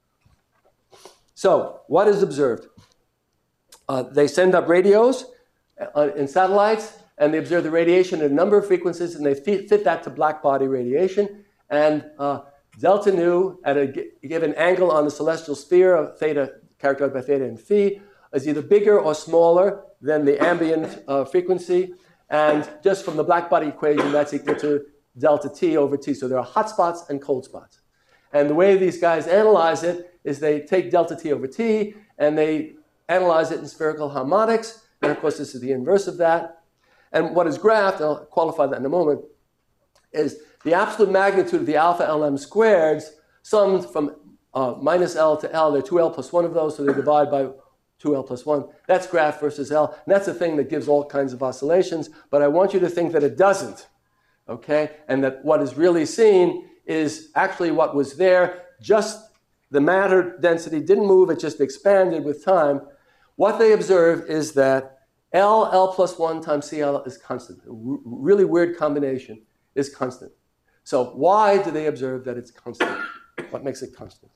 So what is observed? They send up radios, in satellites, and they observe the radiation at a number of frequencies, and they fit that to black body radiation. And delta nu at a given angle on the celestial sphere of theta, characterized by theta and phi, is either bigger or smaller than the ambient frequency. And just from the black body equation, that's equal to delta T over T. So there are hot spots and cold spots. And the way these guys analyze it is they take delta T over T, and they analyze it in spherical harmonics. And of course, this is the inverse of that. And what is graphed, and I'll qualify that in a moment, is the absolute magnitude of the alpha LM squareds summed from minus L to L. There are 2L plus 1 of those, so they divide by 2L plus 1. That's graph versus L. And that's a thing that gives all kinds of oscillations. But I want you to think that it doesn't, okay? And that what is really seen is actually what was there. Just the matter density didn't move. It just expanded with time. What they observe is that L plus 1 times CL is constant. A really weird combination is constant. So why do they observe that it's constant? What makes it constant?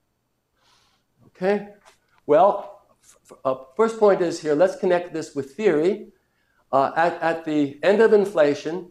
Okay. Well, first point is here, let's connect this with theory. At the end of inflation,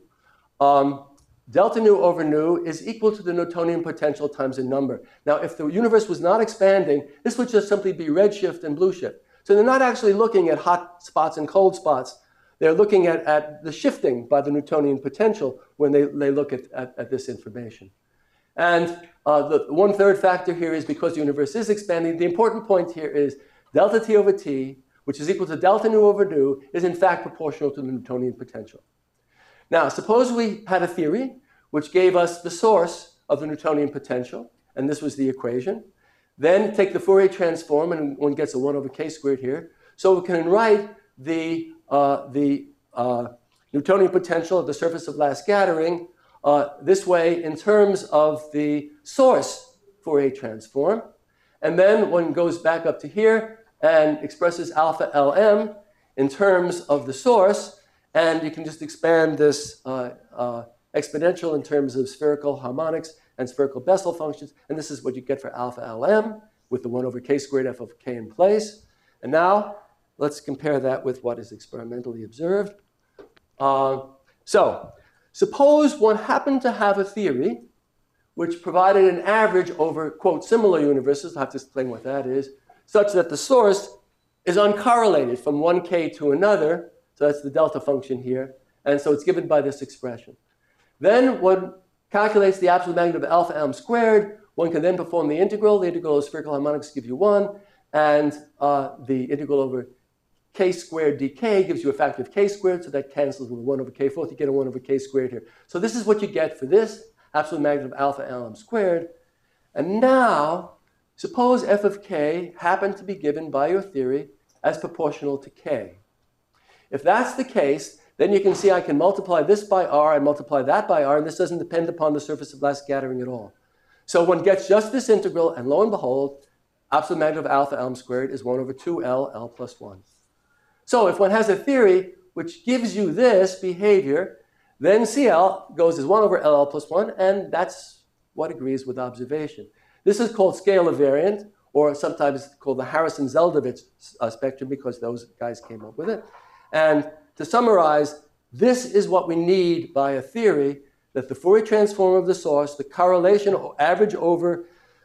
delta nu over nu is equal to the Newtonian potential times a number. Now, if the universe was not expanding, this would just simply be redshift and blue shift. So they're not actually looking at hot spots and cold spots. They're looking at the shifting by the Newtonian potential when they look at this information. And the one-third factor here is because the universe is expanding. The important point here is delta T over T, which is equal to delta nu over nu, is in fact proportional to the Newtonian potential. Now, suppose we had a theory which gave us the source of the Newtonian potential, and this was the equation. Then take the Fourier transform, and one gets a 1 over k squared here. So we can write the Newtonian potential at the surface of last scattering this way in terms of the source Fourier transform. And then one goes back up to here and expresses alpha Lm in terms of the source. And you can just expand this exponential in terms of spherical harmonics and spherical Bessel functions. And this is what you get for alpha Lm with the 1 over k squared f of k in place. And now let's compare that with what is experimentally observed. So suppose one happened to have a theory which provided an average over, quote, similar universes, I'll have to explain what that is, such that the source is uncorrelated from one k to another. So that's the delta function here. And so it's given by this expression. Then one calculates the absolute magnitude of alpha m squared. One can then perform the integral. The integral of spherical harmonics gives you 1. And the integral over k squared dk gives you a factor of k squared. So that cancels with 1 over k fourth. You get a 1 over k squared here. So this is what you get for this absolute magnitude of alpha Lm squared. And now, suppose f of k happened to be given by your theory as proportional to k. If that's the case, then you can see I can multiply this by r and multiply that by r, and this doesn't depend upon the surface of last scattering at all. So one gets just this integral, and lo and behold, absolute magnitude of alpha Lm squared is 1 over 2L, L plus 1. So if one has a theory which gives you this behavior, then CL goes as 1 over LL plus 1, and that's what agrees with observation. This is called scalar variant, or sometimes called the Harrison-Zeldovich spectrum, because those guys came up with it. And to summarize, this is what we need by a theory that the Fourier transform of the source, the correlation or average over,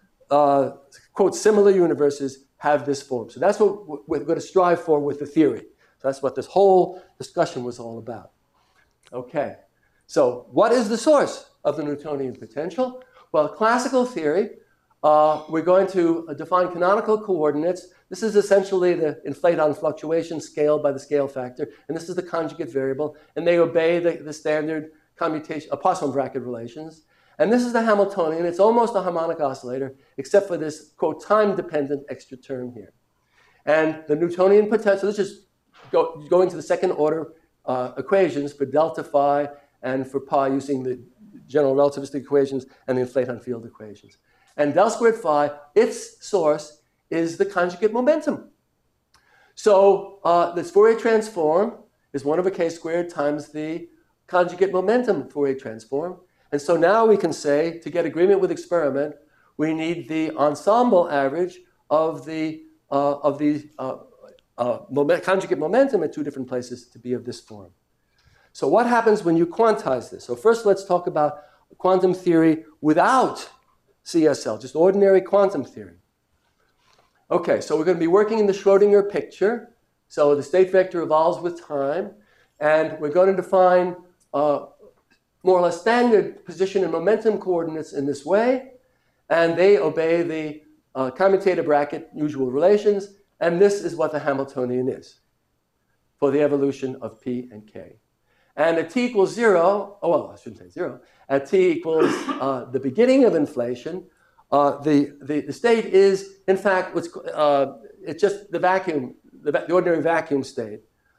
quote, similar universes have this form. So that's what we're going to strive for with the theory. So that's what this whole discussion was all about. Okay, so what is the source of the Newtonian potential? Well, classical theory, we're going to define canonical coordinates. This is essentially the inflaton fluctuation scaled by the scale factor, and this is the conjugate variable, and they obey the standard commutation, Poisson bracket relations. And this is the Hamiltonian. It's almost a harmonic oscillator, except for this, quote, time-dependent extra term here. And the Newtonian potential, let's just go into the second order equations for delta phi and for pi using the general relativistic equations and the inflaton field equations. And del squared phi, its source is the conjugate momentum. So this Fourier transform is 1 over k squared times the conjugate momentum Fourier transform. And so now we can say, to get agreement with experiment, we need the ensemble average of the conjugate momentum at two different places to be of this form. So what happens when you quantize this? So first let's talk about quantum theory without CSL, just ordinary quantum theory. Okay, so we're going to be working in the Schrodinger picture. So the state vector evolves with time, and we're going to define more or less standard position and momentum coordinates in this way, and they obey the commutator bracket usual relations, and this is what the Hamiltonian is for the evolution of P and K. And at t equals 0, oh well, I shouldn't say 0, at t equals the beginning of inflation, the state is, in fact, it's just the vacuum, the ordinary vacuum state.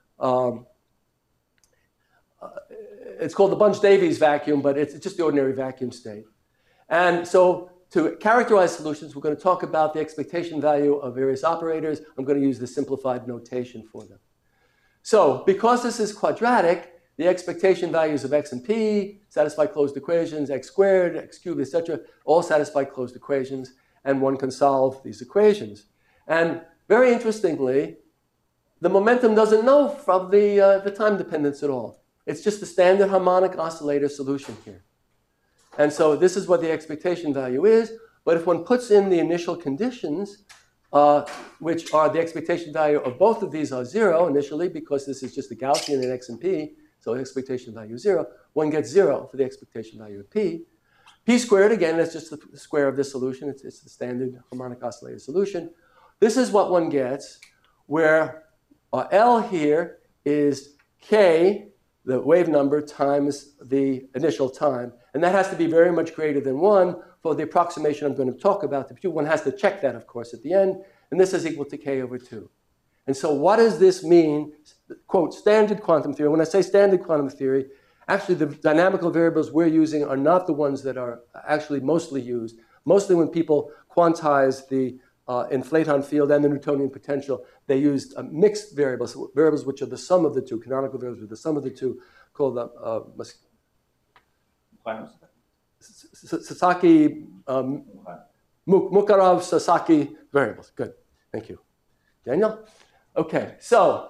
It's called the Bunch-Davies vacuum, but it's just the ordinary vacuum state. And so to characterize solutions, we're going to talk about the expectation value of various operators. I'm going to use the simplified notation for them. So because this is quadratic, the expectation values of x and p satisfy closed equations, x squared, x cubed, etc., all satisfy closed equations, and one can solve these equations. And very interestingly, the momentum doesn't know from the time dependence at all. It's just the standard harmonic oscillator solution here. And so this is what the expectation value is, but if one puts in the initial conditions, which are the expectation value of both of these are 0 initially, because this is just a Gaussian in x and p, so expectation value is 0, one gets 0 for the expectation value of p. P squared, again, that's just the square of this solution. It's the standard harmonic oscillator solution. This is what one gets, where L here is k, the wave number, times the initial time. And that has to be very much greater than 1 for the approximation I'm going to talk about. One has to check that, of course, at the end. And this is equal to k over 2. And so what does this mean? Quote, standard quantum theory. When I say standard quantum theory, actually the dynamical variables we're using are not the ones that are actually mostly used. Mostly when people quantize the inflaton field and the Newtonian potential, they used mixed variables, variables which are the sum of the two, canonical variables with the sum of the two, called Sasaki, Mukarov-Sasaki variables. Good, thank you. Daniel? Okay, so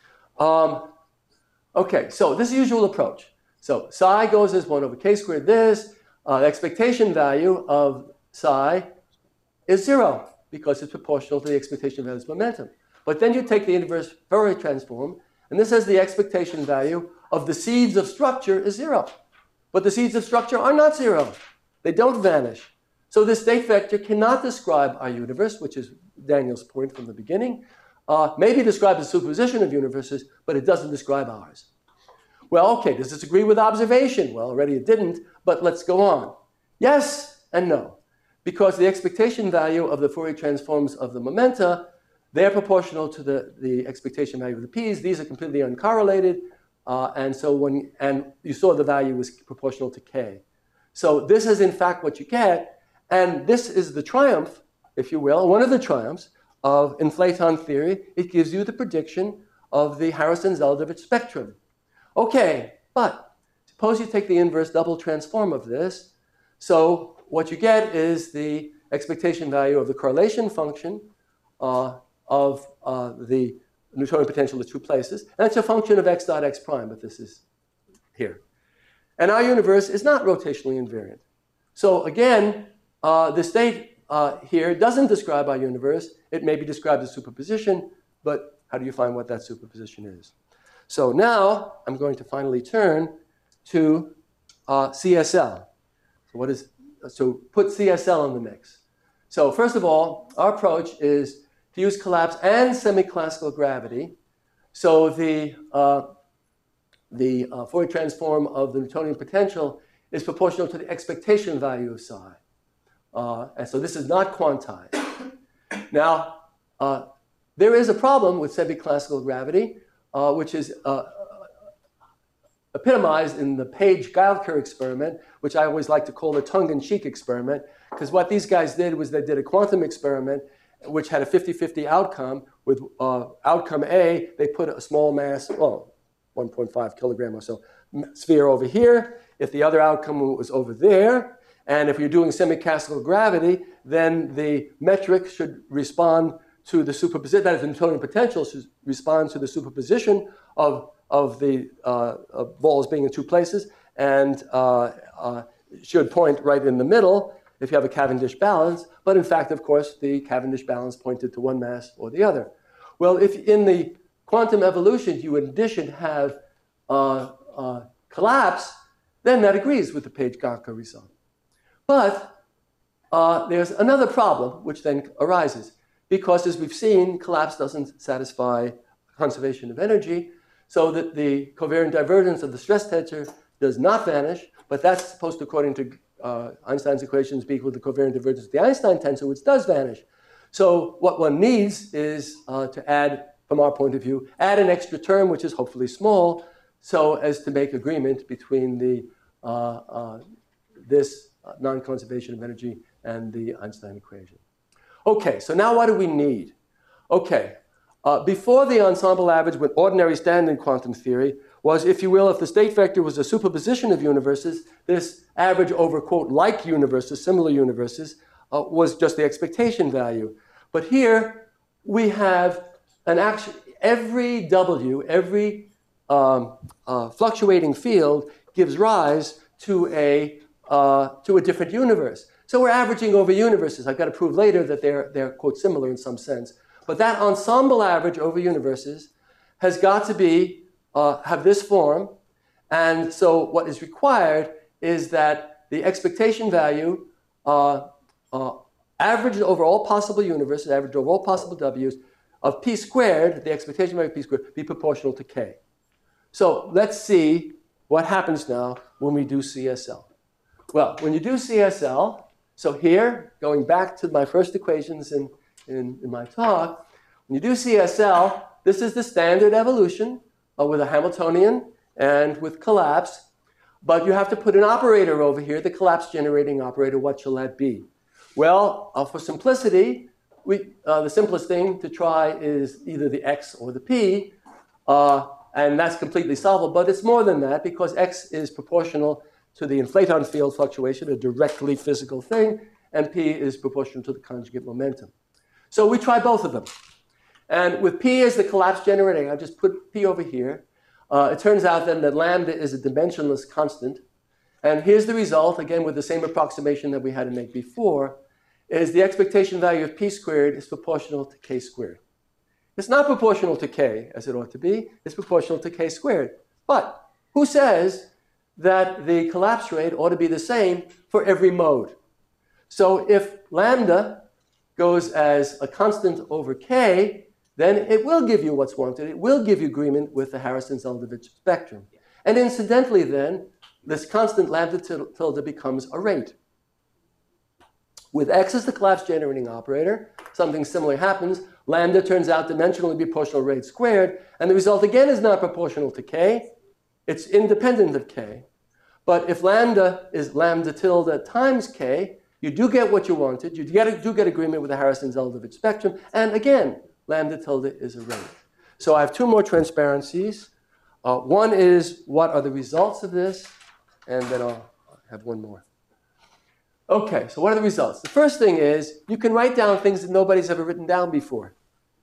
this is the usual approach. So psi goes as 1 over k squared this. The expectation value of psi is 0 because it's proportional to the expectation value of momentum. But then you take the inverse Fourier transform, and this says the expectation value of the seeds of structure is 0. But the seeds of structure are not 0. They don't vanish. So this state vector cannot describe our universe, which is Daniel's point from the beginning. Maybe describes the superposition of universes, but it doesn't describe ours. Well, okay, does this agree with observation? Well, already it didn't, but let's go on. Yes and no. Because the expectation value of the Fourier transforms of the momenta, they're proportional to the expectation value of the p's. These are completely uncorrelated, and you saw the value was proportional to k. So this is in fact what you get, and this is the triumph, if you will, one of the triumphs of inflaton theory. It gives you the prediction of the Harrison-Zeldovich spectrum. Okay, but suppose you take the inverse double transform of this. So what you get is the expectation value of the correlation function of the Newtonian potential at two places. And it's a function of x dot x prime, but this is here. And our universe is not rotationally invariant. So again, the state here doesn't describe our universe. It may be described as superposition, but how do you find what that superposition is? So now I'm going to finally turn to CSL. So put CSL in the mix. So first of all, our approach is to use collapse and semi-classical gravity. So the Fourier transform of the Newtonian potential is proportional to the expectation value of psi. And so this is not quantized. Now, there is a problem with semi-classical gravity, which is epitomized in the Page-Gailker experiment, which I always like to call the tongue-in-cheek experiment, because what these guys did was they did a quantum experiment which had a 50-50 outcome. With outcome A, they put a small mass, well, 1.5 kilogram or so, sphere over here. If the other outcome was over there, and if you're doing semi-classical gravity, then the metric should respond to the superposition, that is, the Newtonian potential responds to the superposition of the balls being in two places, and should point right in the middle if you have a Cavendish balance. But in fact, of course, the Cavendish balance pointed to one mass or the other. Well, if in the quantum evolution you in addition have collapse, then that agrees with the Page-Gatka result. But there's another problem which then arises, because as we've seen, collapse doesn't satisfy conservation of energy, so that the covariant divergence of the stress tensor does not vanish, but that's supposed to, according to Einstein's equations, be equal to the covariant divergence of the Einstein tensor, which does vanish. So what one needs is to add, from our point of view, add an extra term, which is hopefully small, so as to make agreement between the this non-conservation of energy and the Einstein equation. Okay, so now what do we need? Okay, before the ensemble average, what ordinary standard quantum theory was, if you will, if the state vector was a superposition of universes, this average over, quote, like universes, similar universes, was just the expectation value. But here we have an action, every W, every fluctuating field gives rise to a different universe. So we're averaging over universes. I've got to prove later that they're quote, similar in some sense. But that ensemble average over universes has got to be, have this form. And so what is required is that the expectation value averaged over all possible universes, averaged over all possible W's, of p squared, the expectation value of p squared, be proportional to k. So let's see what happens now when we do CSL. Well, when you do CSL, so here, going back to my first equations in my talk, when you do CSL, this is the standard evolution with a Hamiltonian and with collapse. But you have to put an operator over here, the collapse generating operator. What shall that be? Well, for simplicity, the simplest thing to try is either the x or the p. And that's completely solvable. But it's more than that, because x is proportional to the inflaton field fluctuation, a directly physical thing, and p is proportional to the conjugate momentum. So we try both of them. And with p as the collapse generating, I just put p over here. It turns out then that lambda is a dimensionless constant. And here's the result, again with the same approximation that we had to make before, is the expectation value of p squared is proportional to k squared. It's not proportional to k, as it ought to be. It's proportional to k squared. But who says that the collapse rate ought to be the same for every mode? So if lambda goes as a constant over k, then it will give you what's wanted. It will give you agreement with the Harrison-Zeldovich spectrum. And incidentally then, this constant lambda tilde becomes a rate. With x as the collapse generating operator, something similar happens. Lambda turns out dimensionally proportional rate squared, and the result again is not proportional to k. It's independent of k. But if lambda is lambda tilde times k, you do get what you wanted. You do get agreement with the Harrison-Zeldovich spectrum. And again, lambda tilde is a rate. So I have two more transparencies. One is what are the results of this, and then I'll have one more. Okay, so what are the results? The first thing is you can write down things that nobody's ever written down before.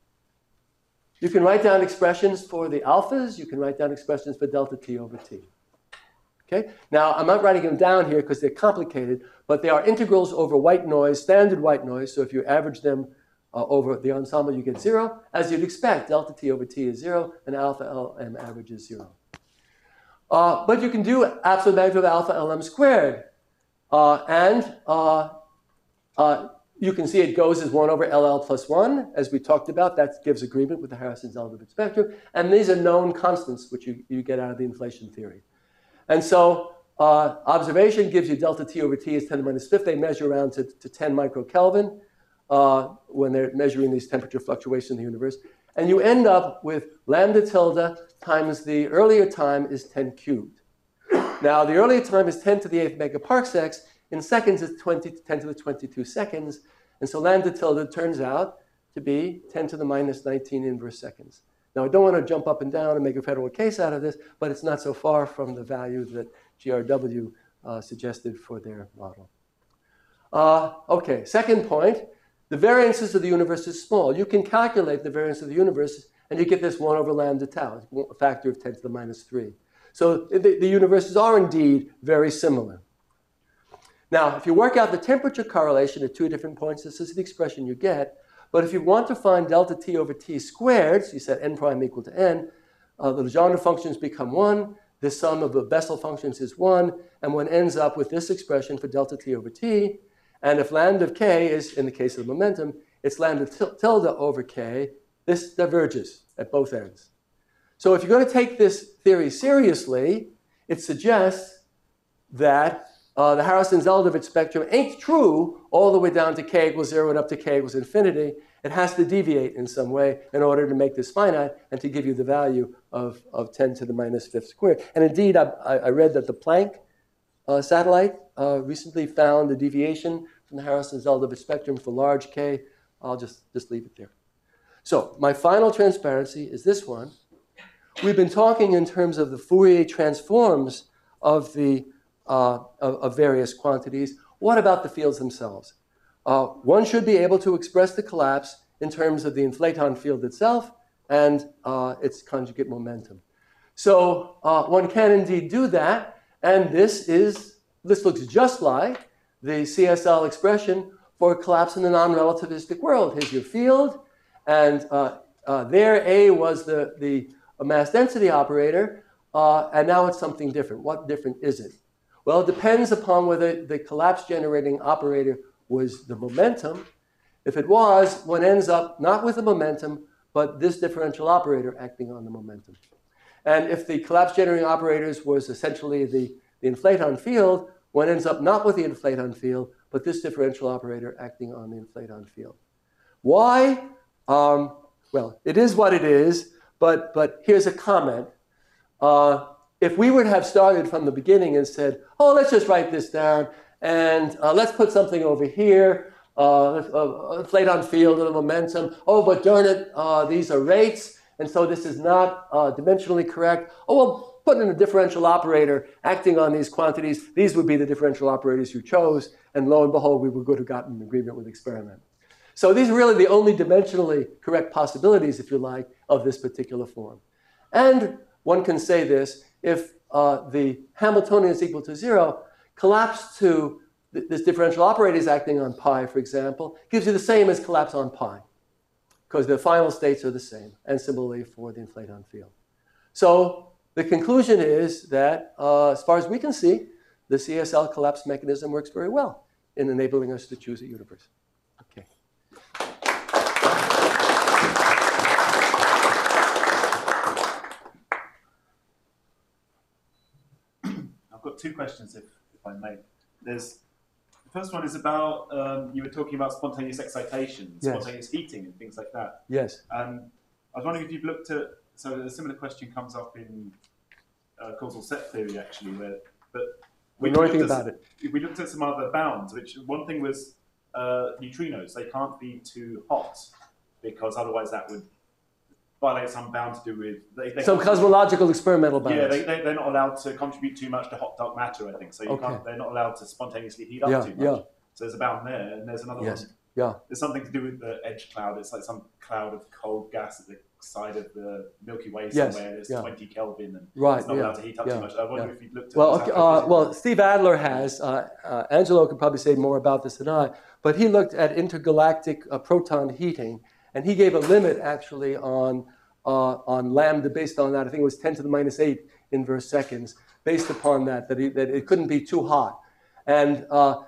You can write down expressions for the alphas. You can write down expressions for delta t over t. Okay? Now, I'm not writing them down here because they're complicated, but they are integrals over white noise, standard white noise. So if you average them over the ensemble, you get 0. As you'd expect, delta t over t is 0, and alpha LM average is 0. But you can do absolute magnitude of alpha LM squared. You can see it goes as 1 over LL plus 1, as we talked about. That gives agreement with the Harrison-Zeldovich spectrum. And these are known constants, which you get out of the inflation theory. And so observation gives you delta t over t is 10 to the minus fifth. They measure around to 10 microkelvin when they're measuring these temperature fluctuations in the universe. And you end up with lambda tilde times the earlier time is 10 cubed. Now, the earlier time is 10 to the 8th megaparsecs. In seconds, it's 10 to the 22 seconds. And so lambda tilde turns out to be 10 to the minus 19 inverse seconds. Now, I don't want to jump up and down and make a federal case out of this, but it's not so far from the value that GRW suggested for their model. Okay, second point. the variances of the universe is small. You can calculate the variance of the universe, and you get this 1 over lambda tau, a factor of 10 to the minus 3. So the universes are indeed very similar. Now, if you work out the temperature correlation at 2 different points, this is the expression you get. But if you want to find delta t over t squared, so you set n prime equal to n, the Legendre functions become 1. The sum of the Bessel functions is 1. And one ends up with this expression for delta t over t. And if lambda of k is, in the case of the momentum, it's lambda tilde over k, this diverges at both ends. So if you're going to take this theory seriously, it suggests that the Harrison-Zeldovich spectrum ain't true all the way down to k equals 0 and up to k equals infinity. It has to deviate in some way in order to make this finite and to give you the value of 10 to the minus 5th squared. And indeed, I read that the Planck satellite recently found the deviation from the Harrison-Zeldovich spectrum for large k. I'll just leave it there. So my final transparency is this one. We've been talking in terms of the Fourier transforms of the of various quantities. What about the fields themselves? One should be able to express the collapse in terms of the inflaton field itself and its conjugate momentum. So one can indeed do that, and this looks just like the CSL expression for collapse in the non-relativistic world. Here's your field, and there A was the mass density operator, and now it's something different. What different is it? Well, it depends upon whether the collapse generating operator was the momentum. If it was, one ends up not with the momentum, but this differential operator acting on the momentum. And if the collapse generating operators was essentially the inflaton field, one ends up not with the inflaton field, but this differential operator acting on the inflaton field. Why? Well, it is what it is, but here's a comment. If we would have started from the beginning and said, oh, let's just write this down, and let's put something over here, inflaton field and the momentum. Oh, but darn it, these are rates, and so this is not dimensionally correct. Oh, well, put in a differential operator acting on these quantities. These would be the differential operators you chose, and lo and behold, we would have gotten an agreement with the experiment. So these are really the only dimensionally correct possibilities, if you like, of this particular form. And one can say this, if the Hamiltonian is equal to 0, collapse to this differential operator is acting on pi, for example, gives you the same as collapse on pi, because the final states are the same, and similarly for the inflaton field. So the conclusion is that, as far as we can see, the CSL collapse mechanism works very well in enabling us to choose a universe. Okay. I've got 2 questions, if I may. The first one is about, you were talking about spontaneous excitation, spontaneous heating and things like that. Yes. I was wondering if you've looked at, so a similar question comes up in causal set theory, actually, we know anything about it. We looked at some other bounds, which one thing was neutrinos. They can't be too hot, because otherwise that would violate some bound to do with... Some cosmological experimental bounds. Yeah, they're not allowed to contribute too much to hot dark matter, I think. So they're not allowed to spontaneously heat up too much. Yeah. So there's a bound there, and there's another one. Yeah. There's something to do with the edge cloud. It's like some cloud of cold gas at the side of the Milky Way somewhere. There's 20 Kelvin, and it's not allowed to heat up too much. I wonder if you've looked at well, Steve Adler has. Angelo could probably say more about this than I, but he looked at intergalactic proton heating, and he gave a limit, actually, on lambda based on that. I think it was 10 to the minus 8 inverse seconds, based upon that it couldn't be too hot. And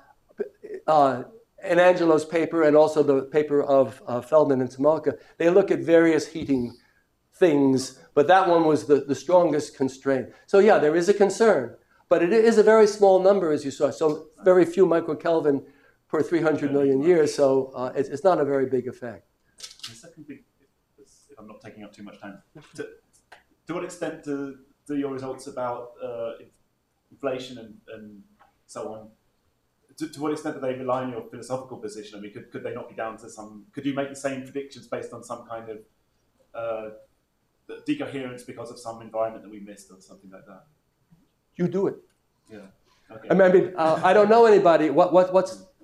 in Angelo's paper, and also the paper of Feldman and Tamalka, they look at various heating things, but that one was the strongest constraint. So yeah, there is a concern, but it is a very small number, as you saw. So very few microkelvin per 300 million years, so it's not a very big effect. The second thing, if I'm not taking up too much time, to what extent do your results about inflation and so on, to what extent do they rely on your philosophical position? I mean, could they not be down to some... Could you make the same predictions based on some kind of decoherence because of some environment that we missed or something like that? You do it. Yeah. Okay. I mean, I don't know anybody. What's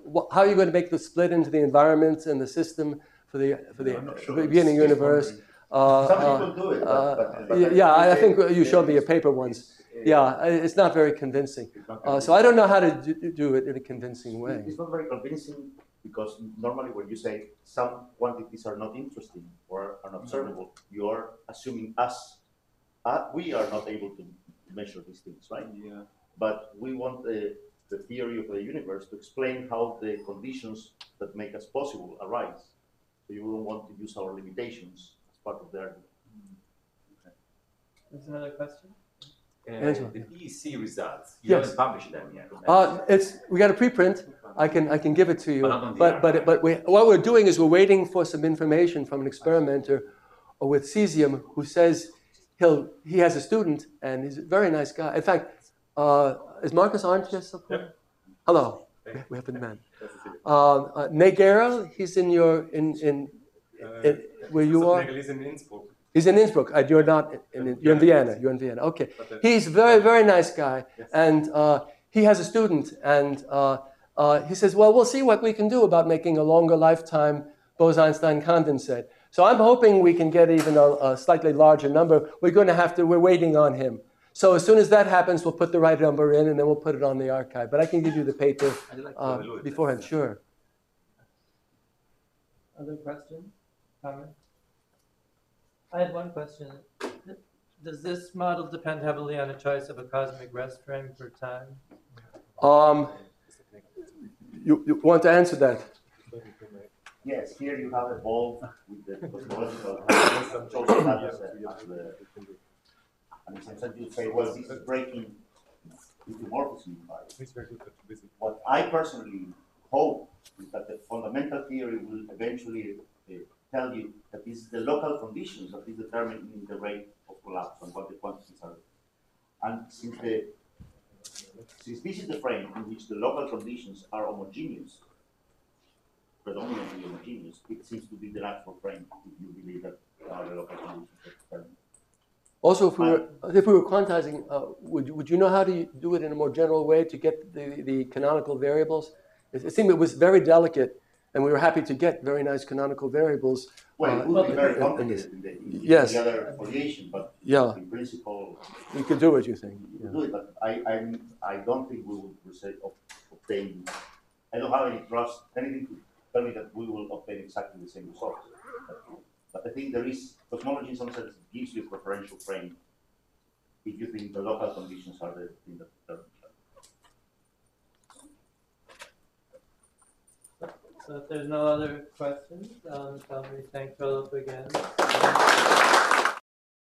how are you going to make the split into the environment and the system for the I'm not sure. beginning It's universe? Some people do it, but Yeah, I think you showed me a paper once. Yeah, it's not very convincing. So I don't know how to do it in a convincing way. It's not very convincing because normally when you say some quantities are not interesting or unobservable, you are assuming we are not able to measure these things, right? Yeah. But we want the theory of the universe to explain how the conditions that make us possible arise. So you don't want to use our limitations as part of the argument. There's another question? Angela. The PEC results, you Yes. haven't published them yet. We got a preprint. I can give it to you. But not on the But what we're doing is we're waiting for some information from an experimenter with cesium who says he has a student and he's a very nice guy. In fact, is Marcus Arndt up there? Hello. We have the man. Negero, he's in your where you are. He's in Innsbruck. He's in Innsbruck. You're not. You're in Vienna. You're in Vienna. Okay. He's a very, very nice guy, and he has a student, and he says, "Well, we'll see what we can do about making a longer lifetime Bose-Einstein condensate." So I'm hoping we can get even a slightly larger number. We're waiting on him. So as soon as that happens, we'll put the right number in, and then we'll put it on the archive. But I can give you the paper beforehand. Sure. Other questions? Comments? I had one question. Does this model depend heavily on a choice of a cosmic rest frame for time? You want to answer that? Yes, here you have evolved with the cosmological chosen values as the, and in some sense you say, well, this is breaking isomorphism. What I personally hope is that the fundamental theory will eventually tell you that this is the local conditions that is determining the rate of collapse and what the quantities are. And since this is the frame in which the local conditions are homogeneous, predominantly homogeneous, it seems to be the natural frame if you believe that the local conditions are determined. Also, if we were quantizing, would you know how to do it in a more general way to get the canonical variables? It seemed it was very delicate, and we were happy to get very nice canonical variables. Well, it would be very complicated in the other foliation, but in principle, we could do it. You think? You could do it, but I don't think we will obtain. I don't have any trust, anything to tell me that we will obtain exactly the same results. But I think there is cosmology in some sense gives you a preferential frame if you think the local conditions are the thing that determine. So if there's no other questions, tell me thank Philip again.